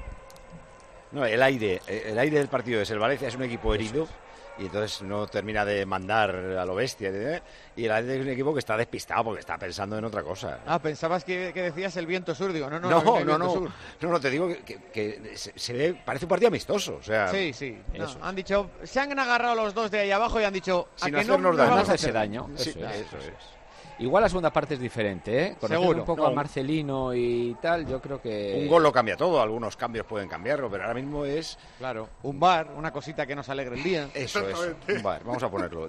No, el aire, el aire del partido es el Valencia, es un equipo herido. Y entonces no termina de mandar a lo bestia. ¿eh? Y el Atlético es un equipo que está despistado porque está pensando en otra cosa. Ah, pensabas que, que decías el viento sur. Digo, no, no, no, no, no, no, no, no, no, te digo que, que, que se, se ve, parece un partido amistoso. O sea, sí, sí. No, eso. Han dicho, se han agarrado los dos de ahí abajo y han dicho, sin a que no nos vamos a hacer daño. Sí, eso, es. eso es. Igual la segunda parte es diferente, ¿eh? Conociendo Seguro. un poco no. a Marcelino y tal, yo creo que... Un gol lo cambia todo, algunos cambios pueden cambiarlo, pero ahora mismo es... Claro, un bar, una cosita que nos alegre el día. Eso es, un bar, vamos a ponerlo.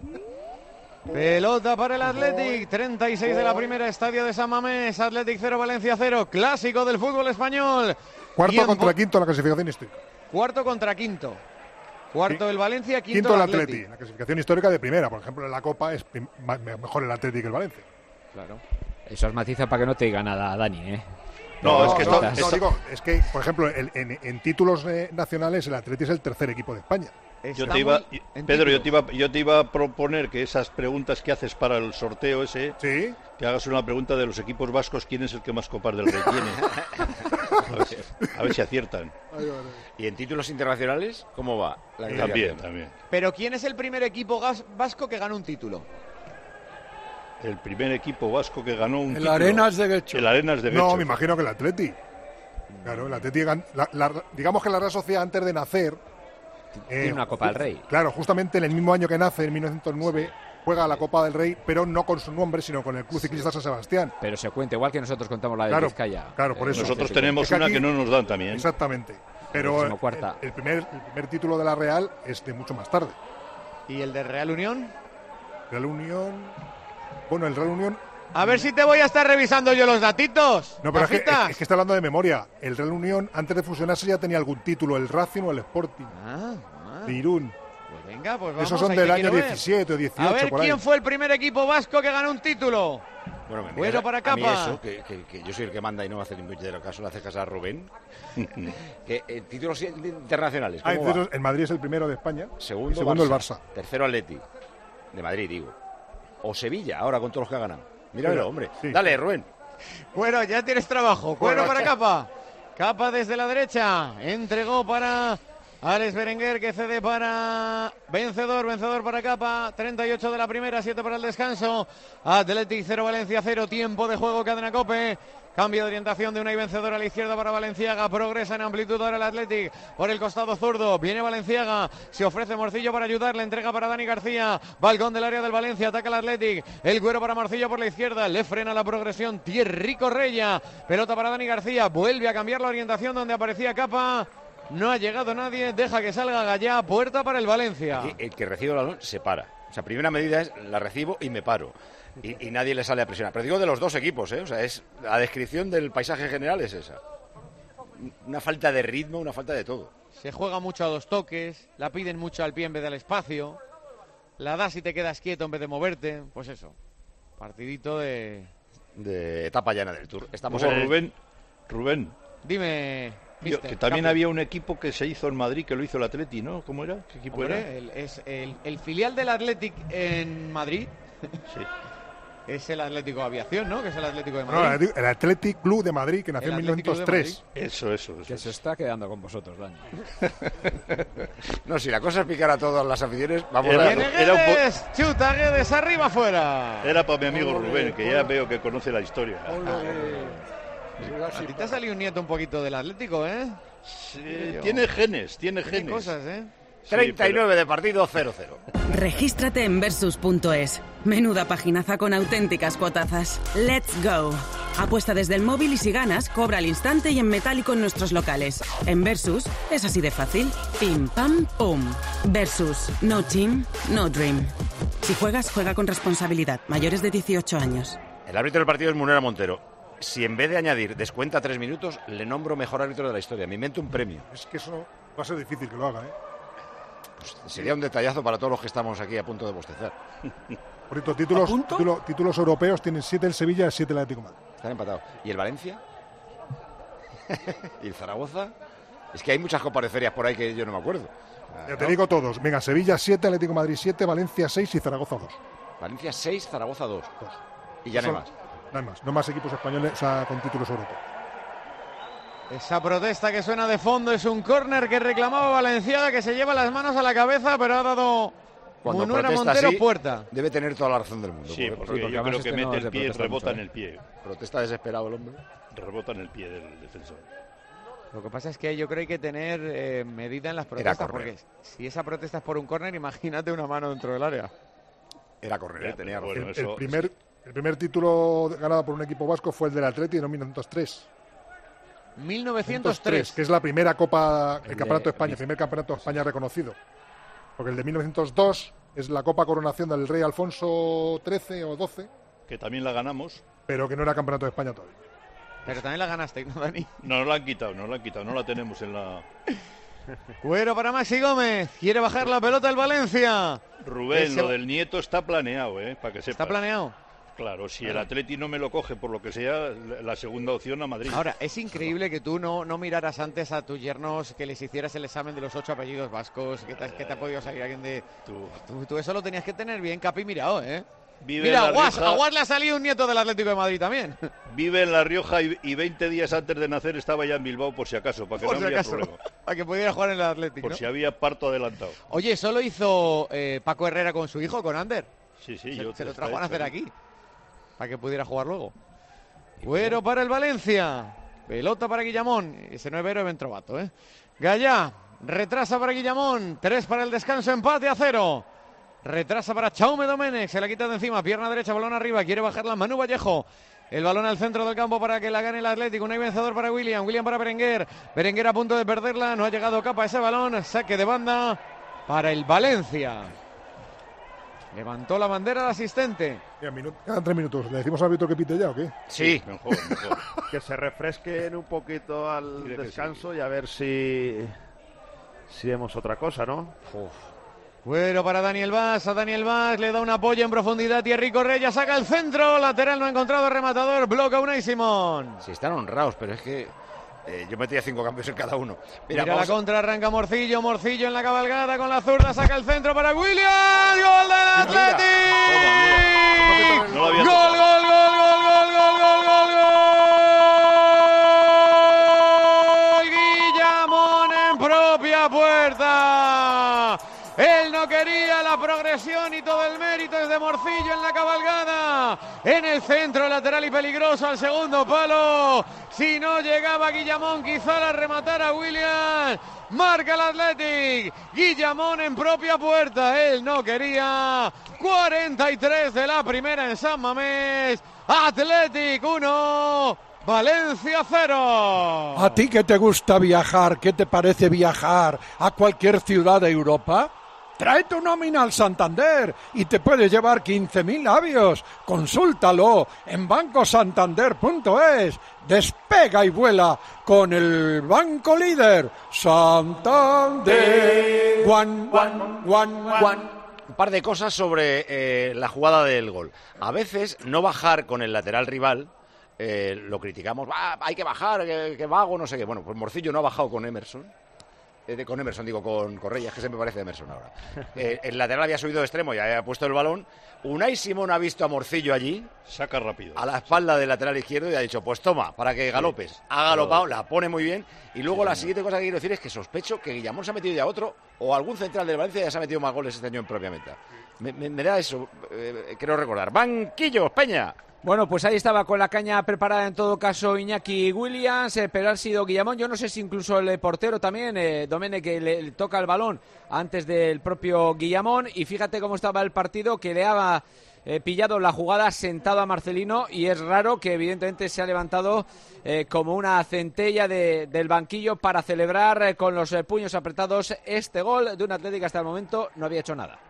Pelota para el Athletic, treinta y seis de la primera, estadio de San Mamés, Athletic cero, Valencia cero, clásico del fútbol español. Cuarto Tiempo... contra quinto en la clasificación histórica. Cuarto contra quinto. Cuarto sí. el Valencia, quinto, quinto el Athletic. Atleti. En la clasificación histórica de primera, por ejemplo, en la Copa es mejor el Athletic que el Valencia. Claro. Eso es matiza para que no te diga nada, Dani, ¿eh? No, no es que no, esto, no, esto... digo, es que, por ejemplo, el, en, en títulos eh, nacionales el Atleti es el tercer equipo de España. Yo te iba, Pedro, yo te iba, yo te iba a proponer que esas preguntas que haces para el sorteo ese, ¿sí? Que hagas una pregunta de los equipos vascos, ¿quién es el que más copas del Rey tiene? A ver, si, a ver si aciertan. ¿Y en títulos internacionales cómo va? La también, también. Pero ¿quién es el primer equipo gas, vasco que gana un título? El primer equipo vasco que ganó un el título. Arenas de Guecho. El Arenas de Guecho. No, me imagino que el Atleti. Claro, el Atleti, la, la, digamos que la Real Sociedad antes de nacer... Tiene eh, una Copa del Rey. Claro, justamente en el mismo año que nace, en mil novecientos nueve, juega la Copa del Rey, pero no con su nombre, sino con el Club Ciclista San Sebastián. Pero se cuenta, igual que nosotros contamos la de claro, Vizcaya. Claro, por eso. Nosotros tenemos una aquí, que no nos dan también. Exactamente. Pero el, el, primer, el primer título de la Real es de mucho más tarde. ¿Y el de Real Unión? Real Unión... Bueno, el Real Unión A ver si te voy a estar revisando yo los datitos. No, pero es que, Pajitas. es que está hablando de memoria. El Real Unión, antes de fusionarse, ya tenía algún título, el Racing o el Sporting. Ah, ah. De Irún. Pues venga, pues vamos. Esos son ahí del te año quiero ver. diecisiete o dieciocho, A ver por ahí. quién fue el primer equipo vasco que ganó un título. Bueno, me Bueno miras para a mí Capa. eso, que, que- que yo soy el que manda y no me hace ningún puñetero caso, le hace caso a Rubén. que, eh, títulos internacionales, Ah, ¿cómo va? entonces, el Madrid es el primero de España. Segundo, y segundo el Barça. Tercero Atleti, de Madrid, digo. O Sevilla, ahora con todos los que ha ganado. Míramelo, Mira, hombre. sí. Dale, Rubén. Bueno, ya tienes trabajo. Bueno Bueno, para ya. Capa. Capa desde la derecha. Entregó para Alex Berenguer, que cede para Vencedor. Vencedor para Capa. treinta y ocho de la primera, siete para el descanso. Athletic cero, Valencia cero. Tiempo de juego, cadena Cope. Cambio de orientación de una y Vencedor a la izquierda para Valenciaga. Progresa en amplitud ahora el Athletic por el costado zurdo. Viene Valenciaga. Se ofrece Morcillo para ayudar. La entrega para Dani García. Balcón del área del Valencia. Ataca el Athletic. El Güero para Morcillo por la izquierda. Le frena la progresión Thierry Correia. Pelota para Dani García. Vuelve a cambiar la orientación donde aparecía Capa. No ha llegado nadie. Deja que salga Gallá. Puerta para el Valencia. Aquí, el que recibe el balón se para. O sea, primera medida es la recibo y me paro. Y, y nadie le sale a presionar. Pero digo de los dos equipos, ¿eh? O sea, es la descripción del paisaje general es esa. Una falta de ritmo, una falta de todo. Se juega mucho a dos toques. La piden mucho al pie en vez del espacio. La das y te quedas quieto en vez de moverte. Pues eso. Partidito de... De etapa llana del Tour. Estamos Luego, en el- Rubén, Rubén, Dime, yo- mister, que también Capi. había un equipo que se hizo en Madrid, que lo hizo el Atleti, ¿no? ¿Cómo era? ¿Qué equipo Hombre, era? el, es el, el filial del Athletic en Madrid. Sí. Es el Atlético de Aviación, ¿no? Que es el Atlético de No, Madrid. el Athletic Club de Madrid, que nació El en mil Athletic novecientos Club de tres. Eso, eso. eso. Que se está quedando con vosotros, Dani. No, si la cosa es picar a todas las aficiones, vamos Era- a Viene era un po- Guedes, chuta Guedes, arriba afuera. Era para mi amigo Rubén, que ya veo que conoce la historia. A ti te ha salido un nieto un poquito del Atlético, ¿eh? Sí, tiene genes, tiene Tiene genes. cosas, ¿eh? treinta y nueve de partido, cero cero. Regístrate en versus punto es. Menuda paginaza con auténticas cuotazas. ¡Let's go! Apuesta desde el móvil y si ganas, cobra al instante y en metálico en nuestros locales. En Versus es así de fácil. Pim, pam, pum. Versus. No team, no dream. Si juegas, juega con responsabilidad. Mayores de dieciocho años. El árbitro del partido es Munera Montero. Si en vez de añadir descuenta tres minutos, le nombro mejor árbitro de la historia. Me invento un premio. Es que eso va a ser difícil que lo haga, ¿eh? Pues sería un detallazo para todos los que estamos aquí a punto de bostezar. Por cierto, títulos, título- títulos europeos tienen siete el Sevilla y siete el Atlético de Madrid. Están empatados. ¿Y el Valencia? ¿Y el Zaragoza? Es que hay muchas copas de ferias por ahí que yo no me acuerdo. Ya te digo todos. Venga, Sevilla siete, Atlético de Madrid siete, Valencia seis y Zaragoza dos. Valencia seis, Zaragoza dos. Y ya no hay Son- más. No hay más. No hay más equipos españoles, o sea, con títulos europeos. Esa protesta que suena de fondo es un córner que reclamaba Valenciaga, que se lleva las manos a la cabeza, pero ha dado Cuando Munuera protesta Montero así, puerta. debe tener toda la razón del mundo. Sí, porque yo creo que mete el pie y rebota en el pie. Protesta desesperado el hombre. Rebota en el pie del defensor. Lo que pasa es que yo creo que hay que tener eh, medida en las protestas, córner. porque si esa protesta es por un córner, imagínate una mano dentro del área. Era correr, Ya, tenía pero razón. bueno, El, eso- primer, el primer título ganado por un equipo vasco fue el del Atleti en mil novecientos tres. mil novecientos tres. Que es la primera Copa, el, El Campeonato de- de España, el primer Campeonato de España reconocido. Porque el de mil novecientos dos es la Copa Coronación del Rey Alfonso trece o doce, Que también la ganamos. pero que no era Campeonato de España todavía. Pero también la ganaste, ¿no, Dani? Nos la han quitado, nos la han quitado. No la tenemos en la... Cuero para Maxi Gómez. Quiere bajar la pelota el Valencia. Rubén, Ese- lo del nieto está planeado, ¿eh? Para que sepas. ¿Está planeado? Claro, si el Atleti no me lo coge por lo que sea, la segunda opción a Madrid. Ahora, es increíble que tú no, no miraras antes a tus yernos, que les hicieras el examen de los ocho apellidos vascos, que te, que te ha podido salir alguien de... Tú, tú, tú eso lo tenías que tener bien capi mirado, ¿eh? Vive Mira, en a La Guas, Rioja. a Guas le ha salido un nieto del Atlético de Madrid también. Vive en La Rioja y, y veinte días antes de nacer estaba ya en Bilbao por si acaso, para que Por no si habría acaso, problema. para que pudiera jugar en el Atlético, Por ¿no? si había parto adelantado. Oye, ¿eso lo hizo eh, Paco Herrera con su hijo, con Ander? Sí, sí, se, yo se lo está trajo a hecho, nacer ¿eh? aquí, para que pudiera jugar luego. Bueno para el Valencia. Pelota para Guillamón. Ese nueve era Ventrovato, ¿eh? Gallá. Retrasa para Guillamón. Tres para el descanso. Empate a cero. Retrasa para Chaume Domenech. Se la quita de encima. Pierna derecha. Balón arriba. Quiere bajarla Manu Vallejo. El balón al centro del campo para que la gane el Atlético. Un vencedor para William. William para Berenguer. Berenguer a punto de perderla. No ha llegado Capa ese balón. Saque de banda para el Valencia. Levantó la bandera al asistente. Mira, minuto, quedan tres minutos. ¿Le decimos al árbitro que pite ya o qué? Sí, mejor, mejor. Que se refresquen un poquito al Mire descanso sí. Y a ver si, si vemos otra cosa, ¿no? Uf. Bueno, para Daniel Vaz, a Daniel Vaz le da un apoyo en profundidad, Thierry Correia saca el centro, lateral no ha encontrado rematador, bloca Unai Simón. Sí, están honrados, pero es que eh, yo metía cinco cambios en cada uno. Mira, Mira la contra, arranca Morcillo, Morcillo en la cabalgada con la zurda, saca el centro para William, gol del Athletic. No gol, gol, gol, gol, gol, gol, gol, gol, gol. Guillamón en propia puerta. Él no quería la progresión y todo el mérito es de Morcillo en la cabalgada. En el centro, lateral y peligroso al segundo palo. Si no llegaba Guillamón, quizá la rematara William. Marca el Athletic. Guillamón en propia puerta. Él no quería. cuarenta y tres de la primera en San Mamés. Athletic uno. Valencia cero. ¿A ti que te gusta viajar? ¿Qué te parece viajar a cualquier ciudad de Europa? Trae tu nómina al Santander y te puedes llevar quince mil labios. Consúltalo en banco santander punto es. Despega y vuela con el banco líder. Santander. Guan, guan, guan, guan. Un par de cosas sobre eh, la jugada del gol. A veces no bajar con el lateral rival. Eh, lo criticamos, ah, hay que bajar, que, que vago, no sé qué. Bueno, pues Morcillo no ha bajado con Emerson. Eh, de, con Emerson, digo, con Correia, que se me parece Emerson ahora. Eh, el lateral había subido de extremo y había puesto el balón. Unai Simón ha visto a Morcillo allí. Saca rápido. A la espalda del lateral izquierdo y ha dicho, pues toma, para que galopes. Sí. Ha galopado, la pone muy bien. Y luego sí, la siguiente cosa que quiero decir es que sospecho que Guillamón se ha metido ya otro, o algún central del Valencia ya se ha metido más goles este año en propia meta. Me, me, me da eso, eh, quiero recordar. Banquillos, Peña. Bueno, pues ahí estaba con la caña preparada en todo caso Iñaki Williams, eh, pero ha sido Guillamón. Yo no sé si incluso el portero también, eh, Domene, que le, le toca el balón antes del propio Guillamón. Y fíjate cómo estaba el partido, que le ha eh, pillado la jugada sentado a Marcelino. Y es raro que evidentemente se ha levantado eh, como una centella de, del banquillo para celebrar eh, con los eh, puños apretados este gol de un Atlético que hasta el momento no había hecho nada.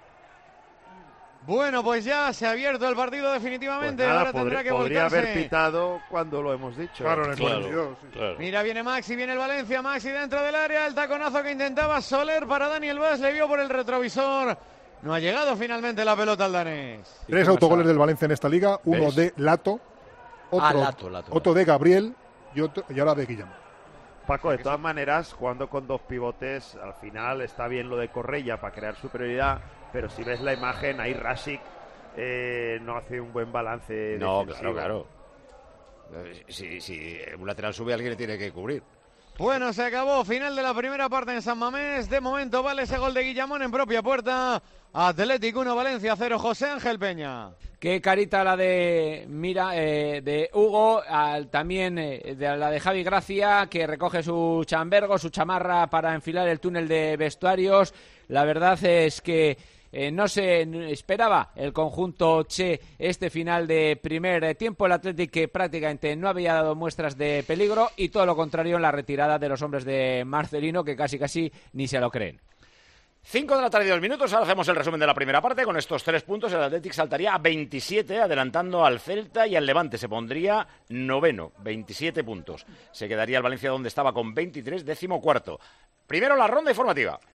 Bueno, pues ya se ha abierto el partido definitivamente. Pues nada, ahora podría, tendrá que podría volcarse. haber pitado cuando lo hemos dicho. Claro, en el Claro, cuarenta y dos, sí. claro. Mira, viene Maxi, viene el Valencia, Maxi dentro del área, el taconazo que intentaba Soler para Daniel Vaz, le vio por el retrovisor. No ha llegado finalmente la pelota al danés. Tres autogoles del Valencia en esta liga, uno ¿Ves? de Lato, otro, Ah, Lato, Lato. otro de Gabriel y, otro, y ahora de Guillamón. Paco, de todas maneras, jugando con dos pivotes, al final está bien lo de Correia para crear superioridad, pero si ves la imagen, ahí Rasic eh, no hace un buen balance. No, defensivo. claro, claro. Si, si un lateral sube, alguien le tiene que cubrir. Bueno, se acabó. Final de la primera parte en San Mamés. De momento vale ese gol de Guillamón en propia puerta. Atlético uno, Valencia cero. José Ángel Peña. Qué carita la de Mira, eh, de Hugo, al, también eh, de la de Javi Gracia, que recoge su chambergo, su chamarra para enfilar el túnel de vestuarios. La verdad es que Eh, no se esperaba el conjunto Che este final de primer tiempo. El Athletic que prácticamente no había dado muestras de peligro y todo lo contrario en la retirada de los hombres de Marcelino, que casi casi ni se lo creen. cinco de la tarde y dos minutos, ahora hacemos el resumen de la primera parte. Con estos tres puntos el Athletic saltaría a veintisiete, adelantando al Celta y al Levante. Se pondría noveno, veintisiete puntos. Se quedaría el Valencia donde estaba con veintitrés, décimo cuarto. Primero la ronda informativa.